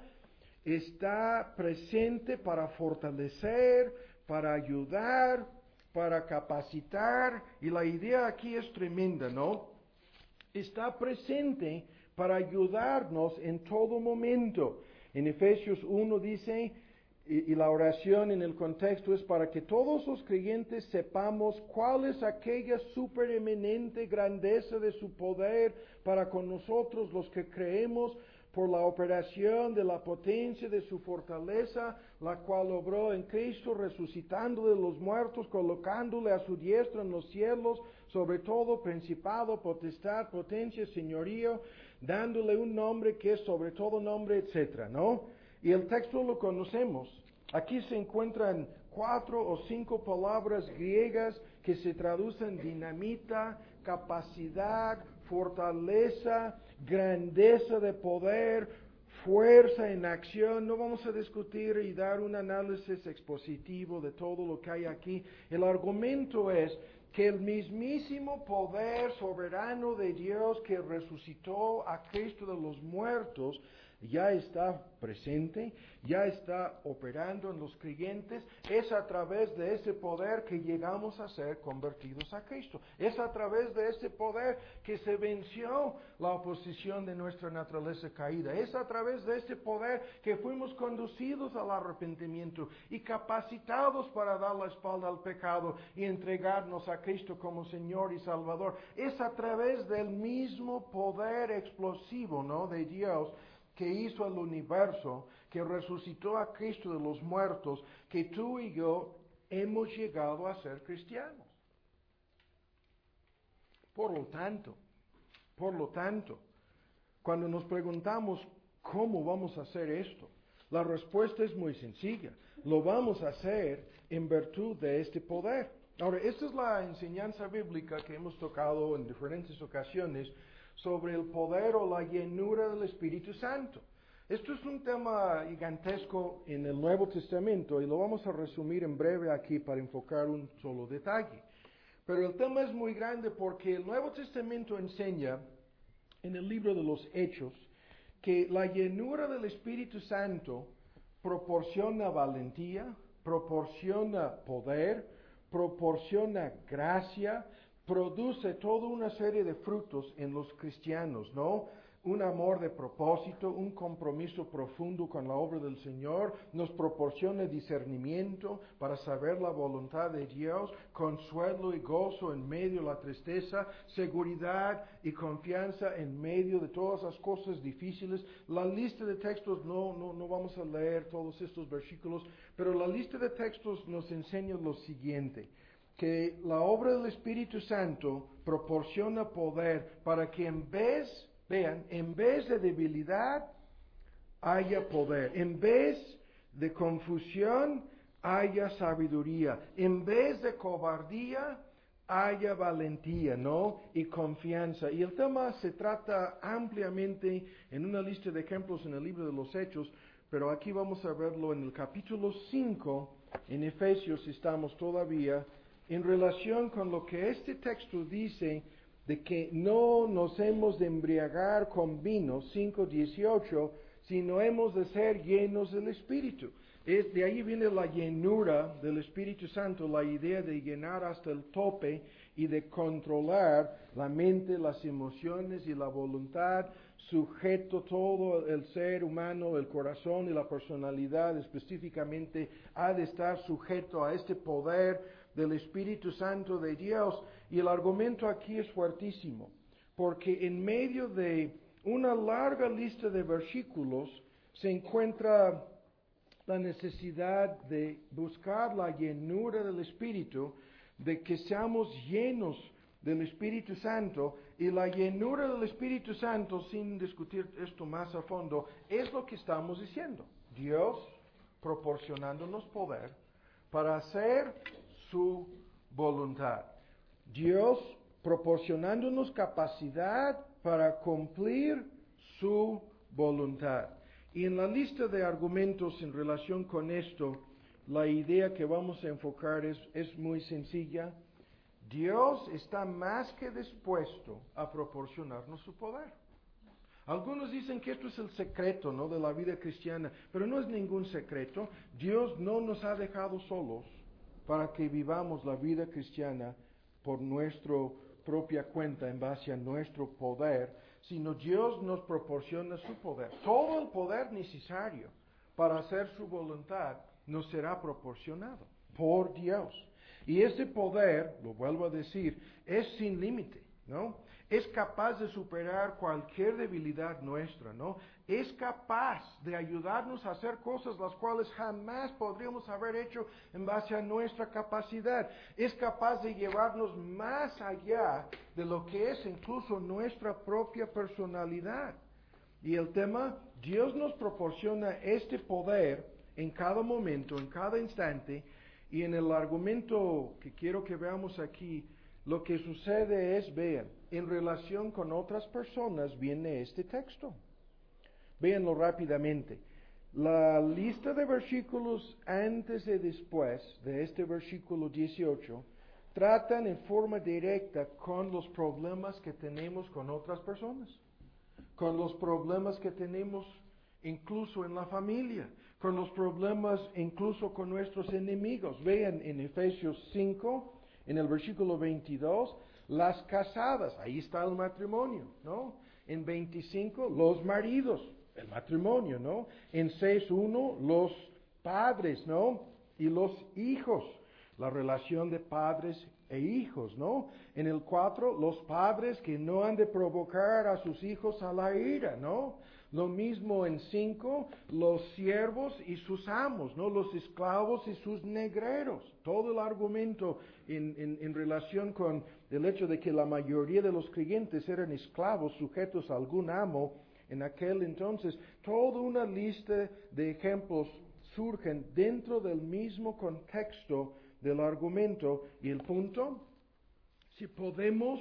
está presente para fortalecer, para ayudar, para capacitar, y la idea aquí es tremenda, ¿no? Está presente para ayudarnos en todo momento. En Efesios uno dice, y, y la oración en el contexto es para que todos los creyentes sepamos cuál es aquella supereminente grandeza de su poder para con nosotros los que creemos por la operación de la potencia de su fortaleza, la cual obró en Cristo, resucitando de los muertos, colocándole a su diestra en los cielos, sobre todo principado, potestad, potencia, señorío, dándole un nombre que es sobre todo nombre, etcétera, ¿no? Y el texto lo conocemos. Aquí se encuentran cuatro o cinco palabras griegas que se traducen dinamita, capacidad, fortaleza, grandeza de poder, fuerza en acción. No vamos a discutir y dar un análisis expositivo de todo lo que hay aquí. El argumento es que el mismísimo poder soberano de Dios que resucitó a Cristo de los muertos ya está presente, ya está operando en los creyentes. Es a través de ese poder que llegamos a ser convertidos a Cristo. Es a través de ese poder que se venció la oposición de nuestra naturaleza caída. Es a través de ese poder que fuimos conducidos al arrepentimiento y capacitados para dar la espalda al pecado y entregarnos a Cristo como Señor y Salvador. Es a través del mismo poder explosivo, ¿no?, de Dios, que hizo el universo, que resucitó a Cristo de los muertos, que tú y yo hemos llegado a ser cristianos. Por lo tanto, por lo tanto, cuando nos preguntamos cómo vamos a hacer esto, la respuesta es muy sencilla. Lo vamos a hacer en virtud de este poder. Ahora, esta es la enseñanza bíblica que hemos tocado en diferentes ocasiones sobre el poder o la llenura del Espíritu Santo. Esto es un tema gigantesco en el Nuevo Testamento y lo vamos a resumir en breve aquí para enfocar un solo detalle. Pero el tema es muy grande porque el Nuevo Testamento enseña en el libro de los Hechos que la llenura del Espíritu Santo proporciona valentía, proporciona poder, proporciona gracia, produce toda una serie de frutos en los cristianos, ¿no? Un amor de propósito, un compromiso profundo con la obra del Señor, nos proporciona discernimiento para saber la voluntad de Dios, consuelo y gozo en medio de la tristeza, seguridad y confianza en medio de todas las cosas difíciles. La lista de textos, no, no, no vamos a leer todos estos versículos, pero la lista de textos nos enseña lo siguiente, que la obra del Espíritu Santo proporciona poder para que en vez, vean, en vez de debilidad, haya poder. En vez de confusión, haya sabiduría. En vez de cobardía, haya valentía, ¿no? Y confianza. Y el tema se trata ampliamente en una lista de ejemplos en el libro de los Hechos, pero aquí vamos a verlo en el capítulo cinco, en Efesios estamos todavía, en relación con lo que este texto dice de que no nos hemos de embriagar con vino, cinco dieciocho, sino hemos de ser llenos del Espíritu. Es, de ahí viene la llenura del Espíritu Santo, la idea de llenar hasta el tope y de controlar la mente, las emociones y la voluntad, sujeto todo el ser humano, el corazón y la personalidad específicamente ha de estar sujeto a este poder del Espíritu Santo de Dios. Y el argumento aquí es fuertísimo, porque en medio de una larga lista de versículos se encuentra la necesidad de buscar la llenura del Espíritu, de que seamos llenos del Espíritu Santo, y la llenura del Espíritu Santo, sin discutir esto más a fondo, es lo que estamos diciendo. Dios proporcionándonos poder para hacer su voluntad. Dios proporcionándonos capacidad para cumplir su voluntad. Y en la lista de argumentos en relación con esto, la idea que vamos a enfocar es, es muy sencilla. Dios está más que dispuesto a proporcionarnos su poder. Algunos dicen que esto es el secreto, ¿no?, de la vida cristiana, pero no es ningún secreto. Dios no nos ha dejado solos para que vivamos la vida cristiana por nuestra propia cuenta, en base a nuestro poder, sino Dios nos proporciona su poder. Todo el poder necesario para hacer su voluntad nos será proporcionado por Dios. Y ese poder, lo vuelvo a decir, es sin límite, ¿no? Es capaz de superar cualquier debilidad nuestra, ¿no? Es capaz de ayudarnos a hacer cosas las cuales jamás podríamos haber hecho en base a nuestra capacidad. Es capaz de llevarnos más allá de lo que es incluso nuestra propia personalidad. Y el tema, Dios nos proporciona este poder en cada momento, en cada instante, y en el argumento que quiero que veamos aquí, lo que sucede es, vean, en relación con otras personas viene este texto. Véanlo rápidamente. La lista de versículos antes y después de este versículo dieciocho tratan en forma directa con los problemas que tenemos con otras personas, con los problemas que tenemos incluso en la familia, con los problemas incluso con nuestros enemigos. Vean en Efesios cinco, en el versículo veintidós, las casadas, ahí está el matrimonio, ¿no? En veinticinco, los maridos, el matrimonio, ¿no? En seis uno, los padres, ¿no? Y los hijos, la relación de padres e hijos, ¿no? En el cuatro, los padres que no han de provocar a sus hijos a la ira, ¿no? Lo mismo en cinco, los siervos y sus amos, ¿no? Los esclavos y sus negreros. Todo el argumento en, en, en relación con el hecho de que la mayoría de los creyentes eran esclavos sujetos a algún amo en aquel entonces. Toda una lista de ejemplos surgen dentro del mismo contexto del argumento. Y el punto, si podemos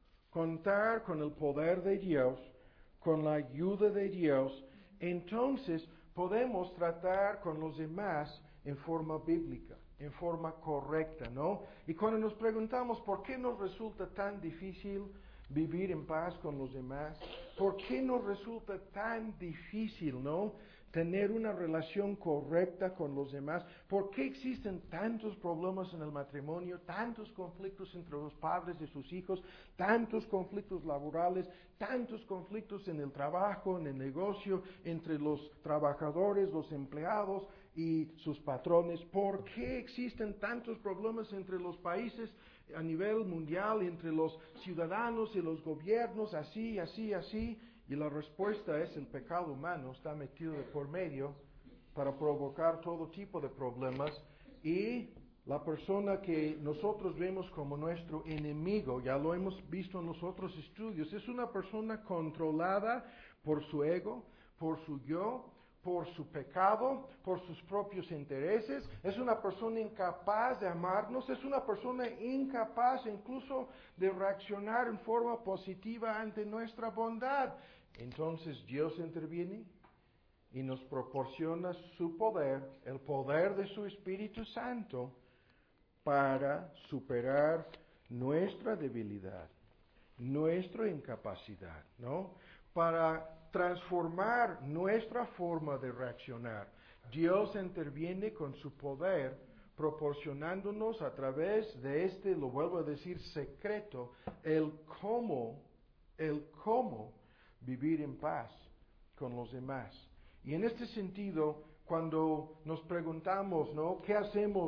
contar con el poder de Dios, con la ayuda de Dios, entonces podemos tratar con los demás en forma bíblica, en forma correcta, ¿no? Y cuando nos preguntamos por qué nos resulta tan difícil vivir en paz con los demás, por qué nos resulta tan difícil, ¿no?, tener una relación correcta con los demás, por qué existen tantos problemas en el matrimonio, tantos conflictos entre los padres y sus hijos, tantos conflictos laborales, tantos conflictos en el trabajo, en el negocio, entre los trabajadores, los empleados y sus patrones. ¿Por qué existen tantos problemas entre los países a nivel mundial, entre los ciudadanos y los gobiernos, así, así, así? Y la respuesta es: el pecado humano está metido de por medio para provocar todo tipo de problemas, y La persona que nosotros vemos como nuestro enemigo, ya lo hemos visto en los otros estudios, es una persona controlada por su ego, por su yo, por su pecado, por sus propios intereses. Es una persona incapaz de amarnos, es una persona incapaz incluso de reaccionar en forma positiva ante nuestra bondad. Entonces Dios interviene y nos proporciona su poder, el poder de su Espíritu Santo, para superar nuestra debilidad, nuestra incapacidad, ¿no? Para transformar nuestra forma de reaccionar. Dios interviene con su poder, proporcionándonos a través de este, lo vuelvo a decir, secreto, el cómo, el cómo vivir en paz con los demás. Y en este sentido, cuando nos preguntamos, ¿no? ¿Qué hacemos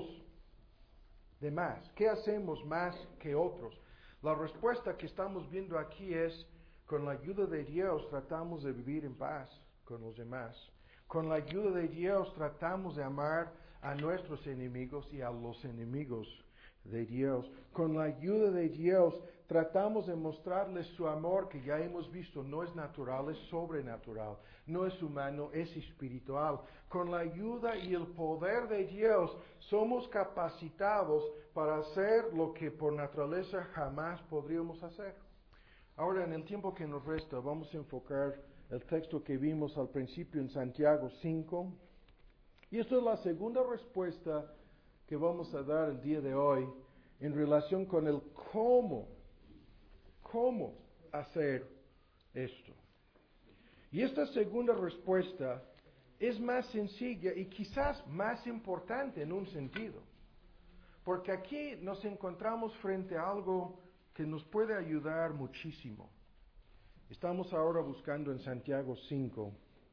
de más? ¿Qué hacemos más que otros? La respuesta que estamos viendo aquí es, con la ayuda de Dios tratamos de vivir en paz con los demás. Con la ayuda de Dios tratamos de amar a nuestros enemigos y a los enemigos de Dios. Con la ayuda de Dios tratamos de mostrarles su amor, que ya hemos visto no es natural, es sobrenatural, no es humano, es espiritual. Con la ayuda y el poder de Dios somos capacitados para hacer lo que por naturaleza jamás podríamos hacer. Ahora, en el tiempo que nos resta, vamos a enfocar el texto que vimos al principio en Santiago cinco. Y esto es la segunda respuesta que vamos a dar el día de hoy en relación con el cómo, cómo hacer esto. Y esta segunda respuesta es más sencilla y quizás más importante en un sentido, porque aquí nos encontramos frente a algo que nos puede ayudar muchísimo. Estamos ahora buscando en Santiago cinco.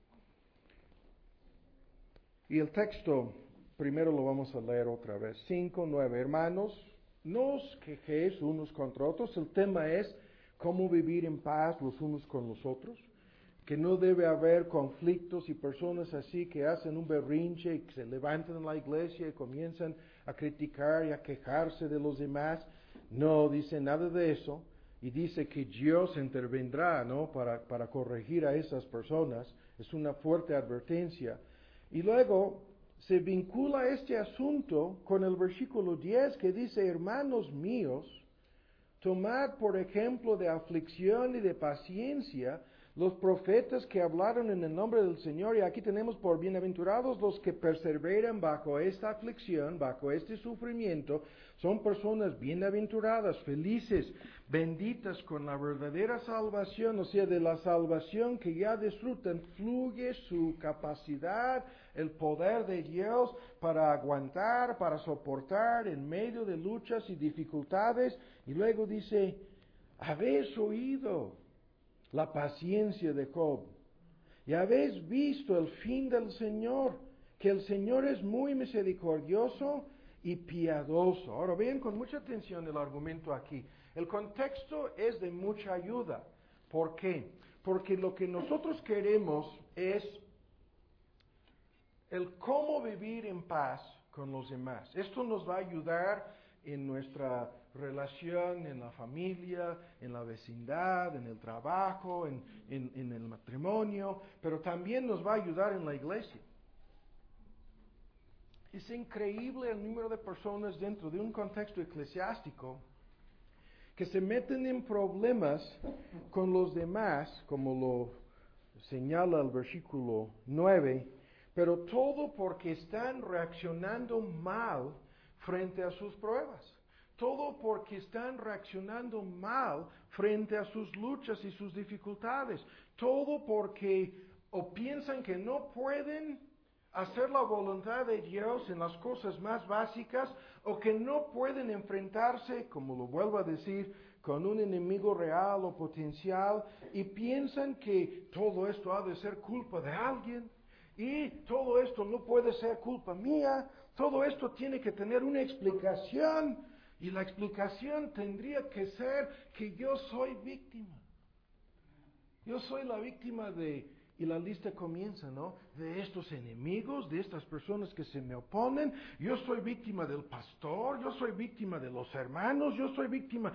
Y el texto, primero lo vamos a leer otra vez. cinco, nueve. Hermanos, no os quejéis unos contra otros. El tema es cómo vivir en paz los unos con los otros. Que no debe haber conflictos y personas así que hacen un berrinche y que se levantan en la iglesia y comienzan a criticar y a quejarse de los demás. No dice nada de eso. Y dice que Dios intervendrá, ¿no? Para, para corregir a esas personas. Es una fuerte advertencia. Y luego se vincula este asunto con el versículo diez que dice, hermanos míos, tomad por ejemplo de aflicción y de paciencia los profetas que hablaron en el nombre del Señor. Y aquí tenemos por bienaventurados los que perseveran bajo esta aflicción, bajo este sufrimiento. Son personas bienaventuradas, felices, benditas con la verdadera salvación, o sea, de la salvación que ya disfrutan, fluye su capacidad, el poder de Dios para aguantar, para soportar en medio de luchas y dificultades. Y luego dice, habéis oído la paciencia de Job, y habéis visto el fin del Señor, que el Señor es muy misericordioso y piadoso. Ahora vean con mucha atención el argumento aquí. El contexto es de mucha ayuda. ¿Por qué? Porque lo que nosotros queremos es el cómo vivir en paz con los demás. Esto nos va a ayudar en nuestra relación, en la familia, en la vecindad, en el trabajo, en, en, en el matrimonio, pero también nos va a ayudar en la iglesia. Es increíble el número de personas dentro de un contexto eclesiástico que se meten en problemas con los demás, como lo señala el versículo nueve, pero todo porque están reaccionando mal frente a sus pruebas. Todo porque están reaccionando mal frente a sus luchas y sus dificultades. Todo porque o piensan que no pueden hacer la voluntad de Dios en las cosas más básicas, o que no pueden enfrentarse, como lo vuelvo a decir, con un enemigo real o potencial, y piensan que todo esto ha de ser culpa de alguien. Y todo esto no puede ser culpa mía, todo esto tiene que tener una explicación, y la explicación tendría que ser que yo soy víctima. Yo soy la víctima de Y la lista comienza, ¿no? De estos enemigos, de estas personas que se me oponen. Yo soy víctima del pastor, yo soy víctima de los hermanos, yo soy víctima.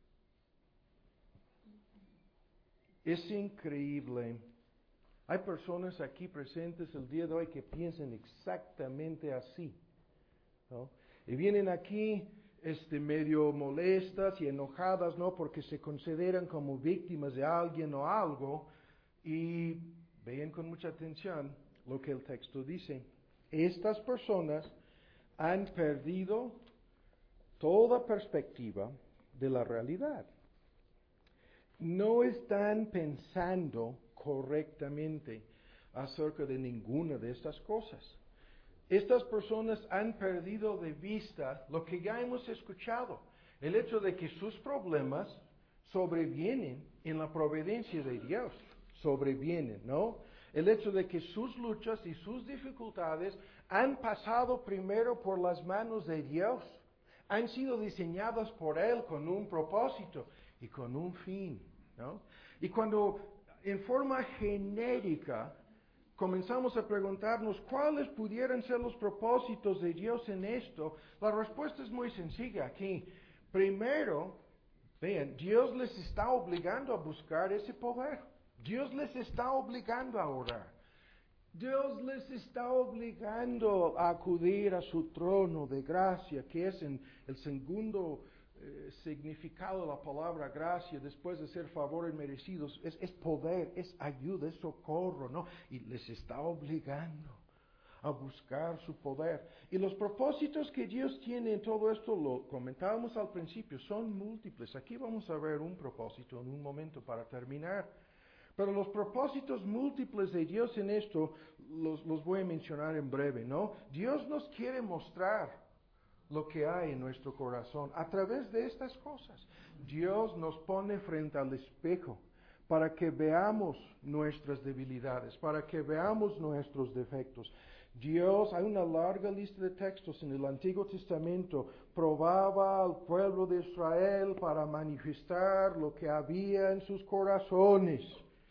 Es increíble. Hay personas aquí presentes el día de hoy que piensan exactamente así, ¿no? Y vienen aquí este, medio molestas y enojadas, ¿no? Porque se consideran como víctimas de alguien o algo. Y vean con mucha atención lo que el texto dice. Estas personas han perdido toda perspectiva de la realidad. No están pensando correctamente acerca de ninguna de estas cosas. Estas personas han perdido de vista lo que ya hemos escuchado, el hecho de que sus problemas sobrevienen en la providencia de Dios, sobrevienen, ¿no? El hecho de que sus luchas y sus dificultades han pasado primero por las manos de Dios, han sido diseñadas por Él con un propósito y con un fin, ¿no? Y cuando en forma genérica comenzamos a preguntarnos cuáles pudieran ser los propósitos de Dios en esto, la respuesta es muy sencilla aquí. Primero, vean, Dios les está obligando a buscar ese poder. Dios les está obligando a orar. Dios les está obligando a acudir a su trono de gracia, que es en el segundo eh, significado de la palabra gracia, después de ser favores merecidos, es, es poder, es ayuda, es socorro, ¿no? Y les está obligando a buscar su poder. Y los propósitos que Dios tiene en todo esto, lo comentábamos al principio, son múltiples. Aquí vamos a ver un propósito en un momento para terminar. Pero los propósitos múltiples de Dios en esto los, los voy a mencionar en breve, ¿no? Dios nos quiere mostrar lo que hay en nuestro corazón a través de estas cosas. Dios nos pone frente al espejo para que veamos nuestras debilidades, para que veamos nuestros defectos. Dios, hay una larga lista de textos en el Antiguo Testamento, probaba al pueblo de Israel para manifestar lo que había en sus corazones.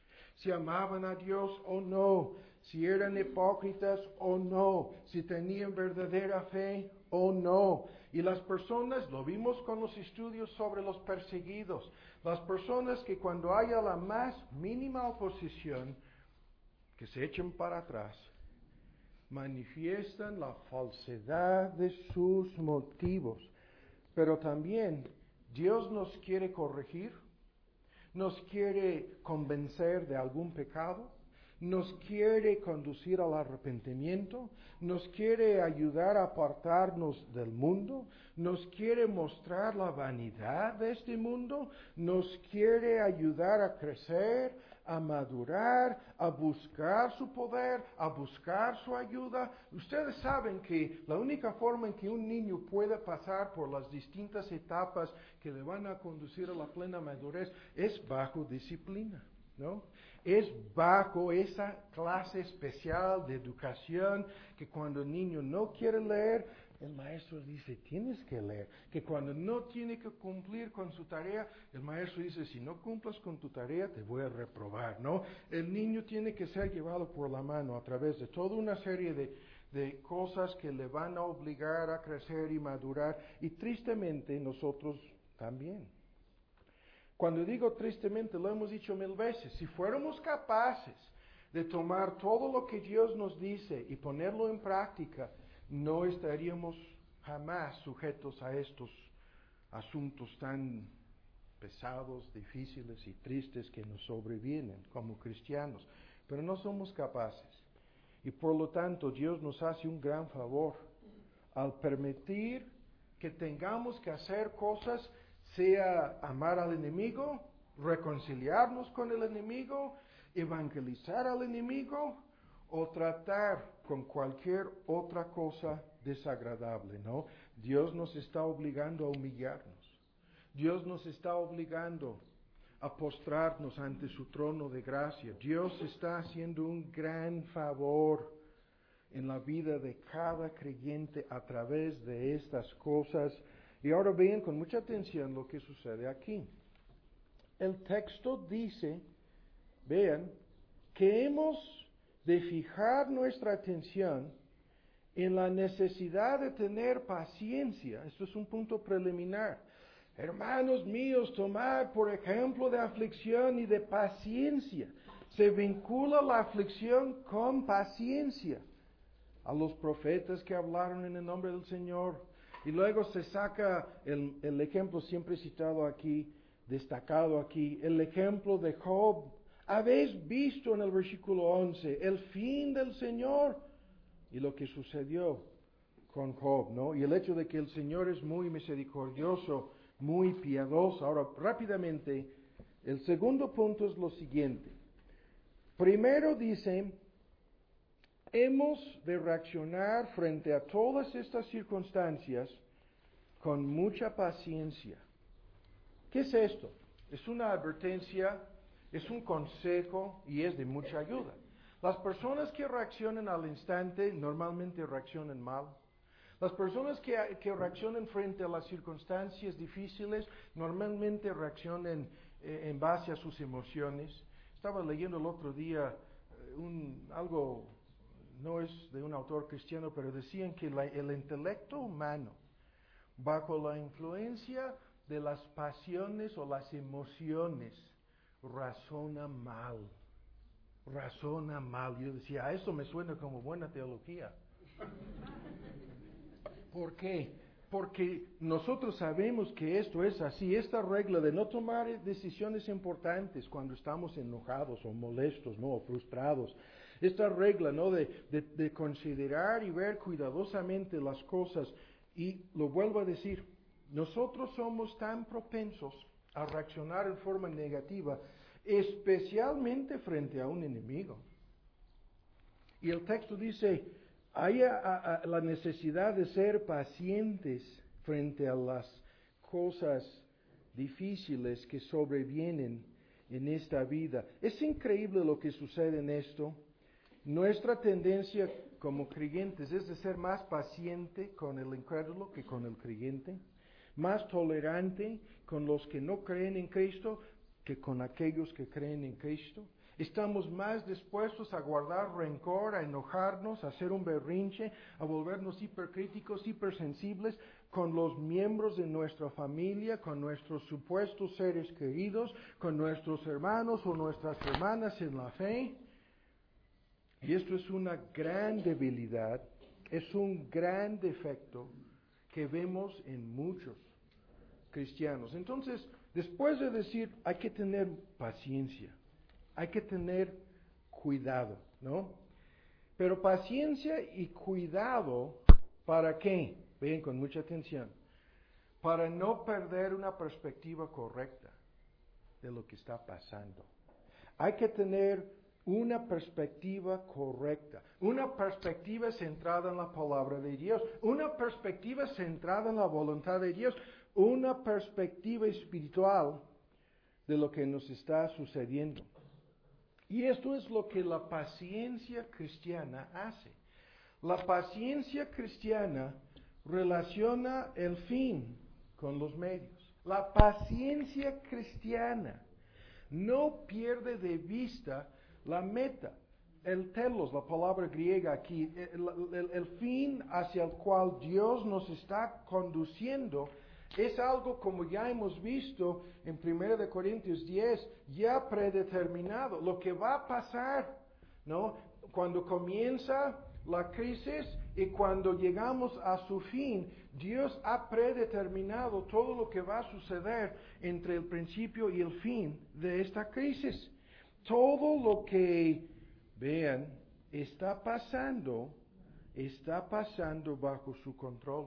Si amaban a Dios o no, si eran hipócritas o no, si tenían verdadera fe o no. Y las personas, lo vimos con los estudios sobre los perseguidos, las personas que cuando haya la más mínima oposición, que se echen para atrás, manifiestan la falsedad de sus motivos. Pero también Dios nos quiere corregir, nos quiere convencer de algún pecado, nos quiere conducir al arrepentimiento, nos quiere ayudar a apartarnos del mundo, nos quiere mostrar la vanidad de este mundo, nos quiere ayudar a crecer, a madurar, a buscar su poder, a buscar su ayuda. Ustedes saben que la única forma en que un niño puede pasar por las distintas etapas que le van a conducir a la plena madurez es bajo disciplina, ¿no? Es bajo esa clase especial de educación que cuando el niño no quiere leer, el maestro dice, tienes que leer. Que cuando no tiene que cumplir con su tarea, el maestro dice, si no cumplas con tu tarea, te voy a reprobar, ¿no? El niño tiene que ser llevado por la mano a través de toda una serie de, de cosas que le van a obligar a crecer y madurar. Y tristemente nosotros también. Cuando digo tristemente, lo hemos dicho mil veces, si fuéramos capaces de tomar todo lo que Dios nos dice y ponerlo en práctica, no estaríamos jamás sujetos a estos asuntos tan pesados, difíciles y tristes que nos sobrevienen como cristianos. Pero no somos capaces. Y por lo tanto, Dios nos hace un gran favor al permitir que tengamos que hacer cosas, sea amar al enemigo, reconciliarnos con el enemigo, evangelizar al enemigo o tratar con cualquier otra cosa desagradable, ¿no? Dios nos está obligando a humillarnos. Dios nos está obligando a postrarnos ante su trono de gracia. Dios está haciendo un gran favor en la vida de cada creyente a través de estas cosas. Y ahora vean con mucha atención lo que sucede aquí. El texto dice, vean, que hemos de fijar nuestra atención en la necesidad de tener paciencia. Esto es un punto preliminar. Hermanos míos, tomad por ejemplo de aflicción y de paciencia. Se vincula la aflicción con paciencia. A los profetas que hablaron en el nombre del Señor. Y luego se saca el, el ejemplo siempre citado aquí, destacado aquí, el ejemplo de Job. Habéis visto en el versículo once el fin del Señor y lo que sucedió con Job, ¿no? Y el hecho de que el Señor es muy misericordioso, muy piadoso. Ahora, rápidamente, el segundo punto es lo siguiente. Primero dice, hemos de reaccionar frente a todas estas circunstancias con mucha paciencia. ¿Qué es esto? Es una advertencia, es un consejo y es de mucha ayuda. Las personas que reaccionan al instante normalmente reaccionan mal. Las personas que, que reaccionan frente a las circunstancias difíciles normalmente reaccionan eh, en base a sus emociones. Estaba leyendo el otro día eh, un, algo, no es de un autor cristiano, pero decían que la, el intelecto humano, bajo la influencia de las pasiones o las emociones, razona mal. Razona mal. Yo decía, a eso me suena como buena teología. ¿Por qué? Porque nosotros sabemos que esto es así. Esta regla de no tomar decisiones importantes cuando estamos enojados o molestos, ¿no? O frustrados. Esta regla, ¿no? De, de, de considerar y ver cuidadosamente las cosas. Y lo vuelvo a decir, nosotros somos tan propensos a reaccionar en forma negativa, especialmente frente a un enemigo. Y el texto dice, hay a, a, a la necesidad de ser pacientes frente a las cosas difíciles que sobrevienen en esta vida. Es increíble lo que sucede en esto. Nuestra tendencia como creyentes es de ser más paciente con el incrédulo que con el creyente, más tolerante con los que no creen en Cristo que con aquellos que creen en Cristo. Estamos más dispuestos a guardar rencor, a enojarnos, a hacer un berrinche, a volvernos hipercríticos, hipersensibles con los miembros de nuestra familia, con nuestros supuestos seres queridos, con nuestros hermanos o nuestras hermanas en la fe. Y esto es una gran debilidad, es un gran defecto que vemos en muchos cristianos. Entonces, después de decir, hay que tener paciencia, hay que tener cuidado, ¿no? Pero paciencia y cuidado, ¿para qué? Vean con mucha atención. Para no perder una perspectiva correcta de lo que está pasando. Hay que tener una perspectiva correcta, una perspectiva centrada en la palabra de Dios, una perspectiva centrada en la voluntad de Dios, una perspectiva espiritual de lo que nos está sucediendo. Y esto es lo que la paciencia cristiana hace. La paciencia cristiana relaciona el fin con los medios. La paciencia cristiana no pierde de vista la meta, el telos, la palabra griega aquí, el, el, el fin hacia el cual Dios nos está conduciendo. Es algo, como ya hemos visto en primera de Corintios diez, ya predeterminado, lo que va a pasar, ¿no? Cuando comienza la crisis y cuando llegamos a su fin, Dios ha predeterminado todo lo que va a suceder entre el principio y el fin de esta crisis. Todo lo que, vean, está pasando, está pasando bajo su control.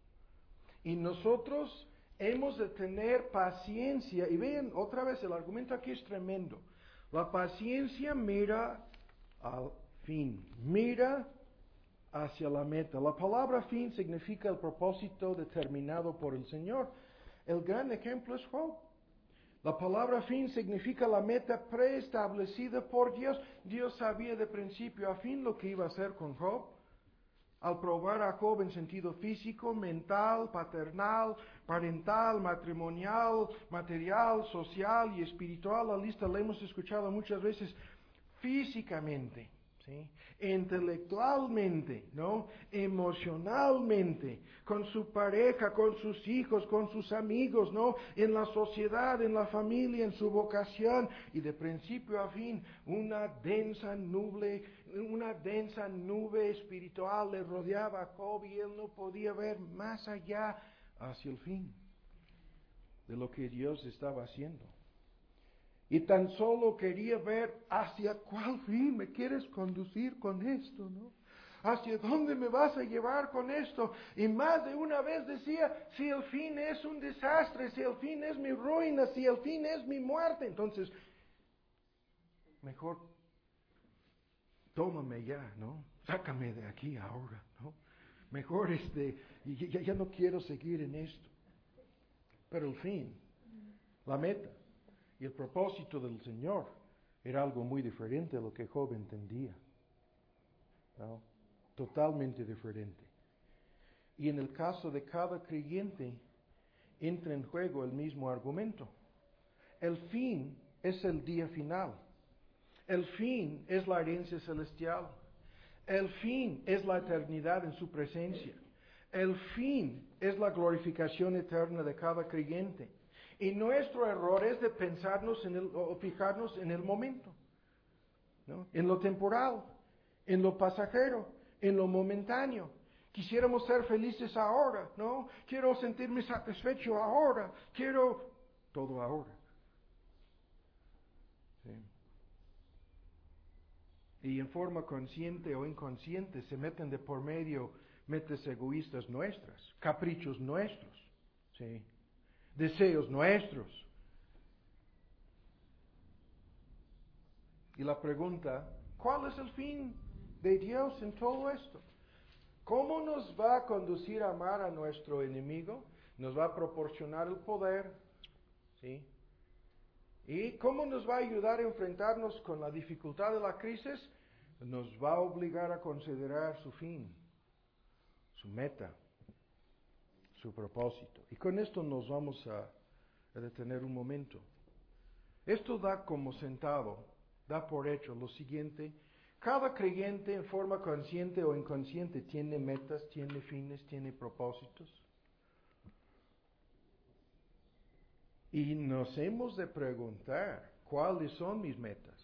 Y nosotros hemos de tener paciencia. Y vean, otra vez, el argumento aquí es tremendo. La paciencia mira al fin, mira hacia la meta. La palabra fin significa el propósito determinado por el Señor. El gran ejemplo es Job. La palabra fin significa la meta preestablecida por Dios. Dios sabía de principio a fin lo que iba a hacer con Job. Al probar a Job en sentido físico, mental, paternal, parental, matrimonial, material, social y espiritual, la lista la hemos escuchado muchas veces. físicamente, ¿sí? Intelectualmente, ¿no? Emocionalmente, con su pareja, con sus hijos, con sus amigos, ¿no? En la sociedad, en la familia, en su vocación, y de principio a fin, una densa nube, una densa nube espiritual le rodeaba a Jacob y él no podía ver más allá hacia el fin de lo que Dios estaba haciendo. Y tan solo quería ver hacia cuál fin me quieres conducir con esto, ¿no? ¿Hacia dónde me vas a llevar con esto? Y más de una vez decía, si el fin es un desastre, si el fin es mi ruina, si el fin es mi muerte, entonces, mejor tómame ya, ¿no? Sácame de aquí ahora, ¿no? Mejor este, ya, ya no quiero seguir en esto. Pero el fin, la meta y el propósito del Señor era algo muy diferente a lo que Job entendía, ¿no? Totalmente diferente. Y en el caso de cada creyente entra en juego el mismo argumento. El fin es el día final. El fin es la herencia celestial. El fin es la eternidad en su presencia. El fin es la glorificación eterna de cada creyente. Y nuestro error es de pensarnos en el, o fijarnos en el momento, ¿no? En lo temporal, en lo pasajero, en lo momentáneo. Quisiéramos ser felices ahora, ¿no? Quiero sentirme satisfecho ahora, quiero todo ahora. Sí. Y en forma consciente o inconsciente se meten de por medio metas egoístas nuestras, caprichos nuestros, ¿sí? Deseos nuestros. Y la pregunta, ¿cuál es el fin de Dios en todo esto? ¿Cómo nos va a conducir a amar a nuestro enemigo? Nos va a proporcionar el poder, ¿sí? ¿Y cómo nos va a ayudar a enfrentarnos con la dificultad de la crisis? Nos va a obligar a considerar su fin, su meta, su propósito. Y con esto nos vamos a, a detener un momento. Esto da como sentado, da por hecho lo siguiente: cada creyente en forma consciente o inconsciente tiene metas, tiene fines, tiene propósitos. Y nos hemos de preguntar, ¿cuáles son mis metas?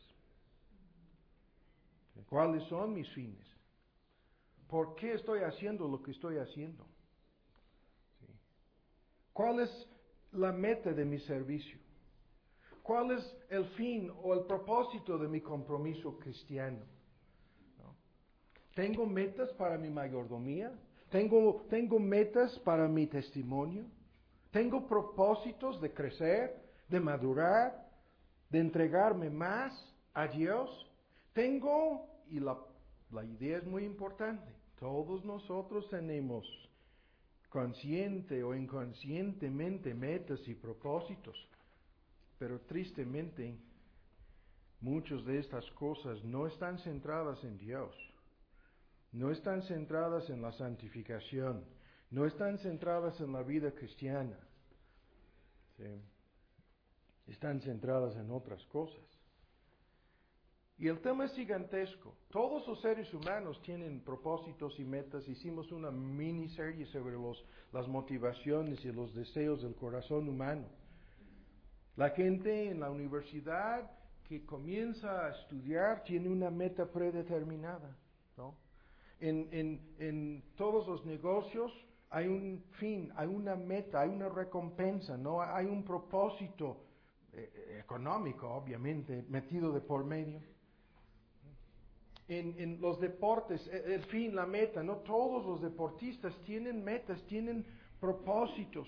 ¿Cuáles son mis fines? ¿Por qué estoy haciendo lo que estoy haciendo? ¿Sí? ¿Cuál es la meta de mi servicio? ¿Cuál es el fin o el propósito de mi compromiso cristiano? ¿No? ¿Tengo metas para mi mayordomía? ¿Tengo, tengo metas para mi testimonio? ¿Tengo propósitos de crecer, de madurar, de entregarme más a Dios? Tengo, y la, la idea es muy importante, todos nosotros tenemos consciente o inconscientemente metas y propósitos, pero tristemente muchas de estas cosas no están centradas en Dios, no están centradas en la santificación, no están centradas en la vida cristiana, ¿sí? Están centradas en otras cosas. Y el tema es gigantesco. Todos los seres humanos tienen propósitos y metas. Hicimos una miniserie sobre los, las motivaciones y los deseos del corazón humano. La gente en la universidad que comienza a estudiar tiene una meta predeterminada, ¿no? En, en, en todos los negocios hay un fin, hay una meta, hay una recompensa, ¿no? Hay un propósito eh, económico, obviamente, metido de por medio. En, en los deportes, el fin, la meta, no todos los deportistas tienen metas, tienen propósitos.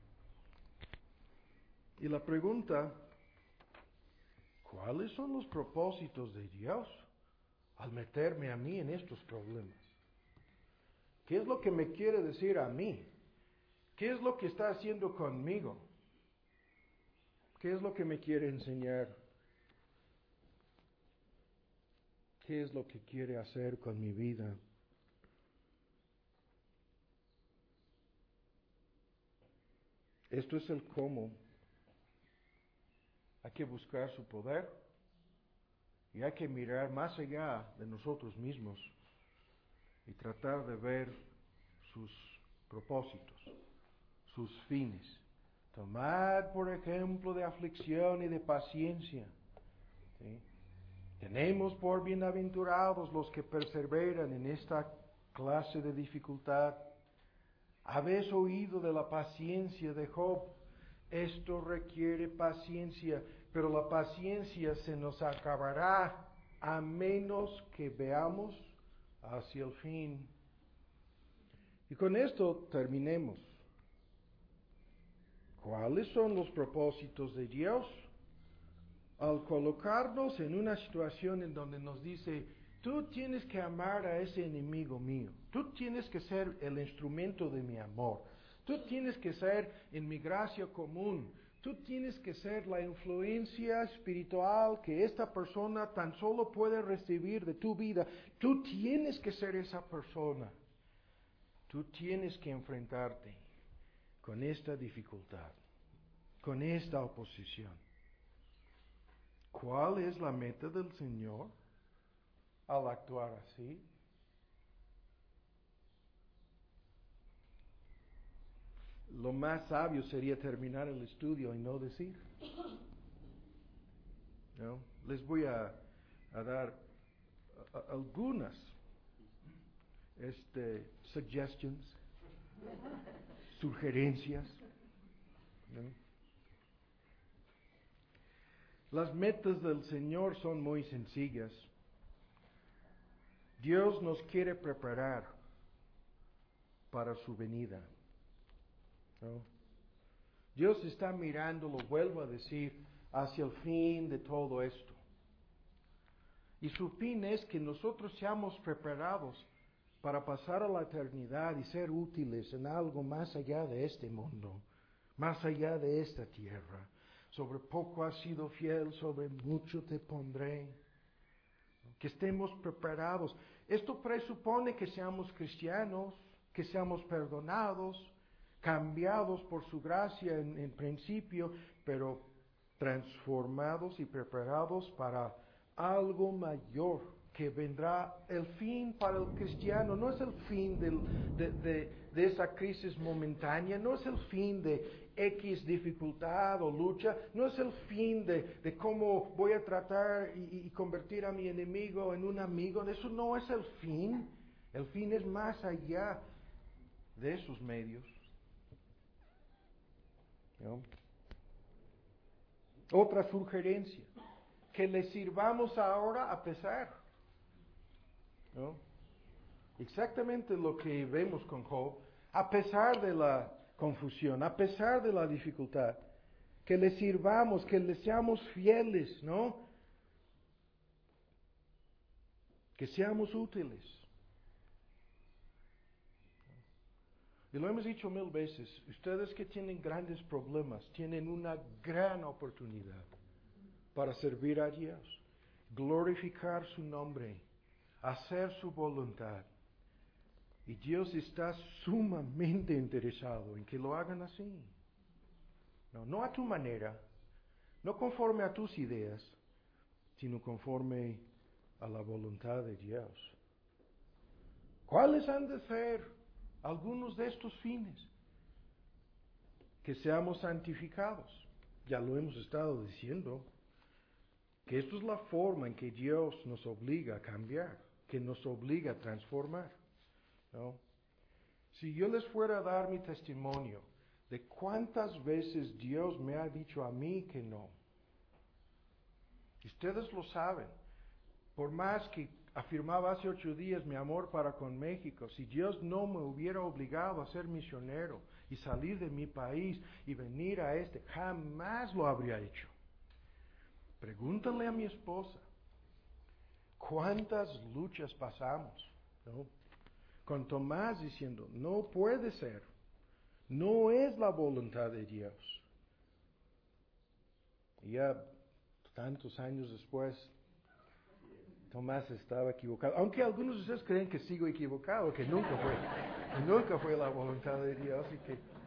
Y la pregunta, ¿cuáles son los propósitos de Dios al meterme a mí en estos problemas? ¿Qué es lo que me quiere decir a mí? ¿Qué es lo que está haciendo conmigo? ¿Qué es lo que me quiere enseñar? ¿Qué es lo que quiere hacer con mi vida? Esto es el cómo. Hay que buscar su poder, Y hay que mirar más allá de nosotros mismos y tratar de ver sus propósitos, sus fines. Tomad por ejemplo de aflicción y de paciencia. ¿Sí? Tenemos por bienaventurados los que perseveran en esta clase de dificultad. Habéis oído de la paciencia de Job. Esto requiere paciencia, pero la paciencia se nos acabará a menos que veamos hacia el fin. Y con esto terminemos. ¿Cuáles son los propósitos de Dios? Al colocarnos en una situación en donde nos dice, tú tienes que amar a ese enemigo mío, tú tienes que ser el instrumento de mi amor, tú tienes que ser en mi gracia común, tú tienes que ser la influencia espiritual que esta persona tan solo puede recibir de tu vida, tú tienes que ser esa persona, tú tienes que enfrentarte con esta dificultad, con esta oposición. ¿Cuál es la meta del Señor al actuar así? Lo más sabio sería terminar el estudio y no decir. ¿No? Les voy a, a dar a, a, algunas este, suggestions, sugerencias. ¿No? Las metas del Señor son muy sencillas. Dios nos quiere preparar para su venida. ¿No? Dios está mirando, lo vuelvo a decir, hacia el fin de todo esto. Y su fin es que nosotros seamos preparados para pasar a la eternidad y ser útiles en algo más allá de este mundo, más allá de esta tierra. Sobre poco has sido fiel, sobre mucho te pondré. Que estemos preparados. Esto presupone que seamos cristianos, que seamos perdonados, cambiados por su gracia en, en principio, pero transformados y preparados para algo mayor que vendrá. El fin para el cristiano no es el fin del, de, de, de esa crisis momentánea, no es el fin de X dificultad o lucha, no es el fin de, de cómo voy a tratar y, y convertir a mi enemigo en un amigo. Eso no es el fin. El fin es más allá de esos medios. ¿No? Otra sugerencia, que le sirvamos ahora a pesar. ¿No? Exactamente lo que vemos con Job, a pesar de la confusión, a pesar de la dificultad, que le sirvamos, que le seamos fieles, ¿no? Que seamos útiles. Y lo hemos dicho mil veces, ustedes que tienen grandes problemas, tienen una gran oportunidad para servir a Dios, glorificar su nombre, hacer su voluntad. Y Dios está sumamente interesado en que lo hagan así. No, no a tu manera, no conforme a tus ideas, sino conforme a la voluntad de Dios. ¿Cuáles han de ser algunos de estos fines? Que seamos santificados. Ya lo hemos estado diciendo. Que esto es la forma en que Dios nos obliga a cambiar, que nos obliga a transformar. ¿No? Si yo les fuera a dar mi testimonio de cuántas veces Dios me ha dicho a mí que no, ustedes lo saben, por más que afirmaba hace ocho días mi amor para con México, si Dios no me hubiera obligado a ser misionero y salir de mi país y venir a este, jamás lo habría hecho. Pregúntale a mi esposa, ¿cuántas luchas pasamos? ¿No? Con Tomás diciendo, no puede ser, no es la voluntad de Dios. Y ya tantos años después, Tomás estaba equivocado, aunque algunos de ustedes creen que sigo equivocado, que nunca fue, nunca fue la voluntad de Dios y que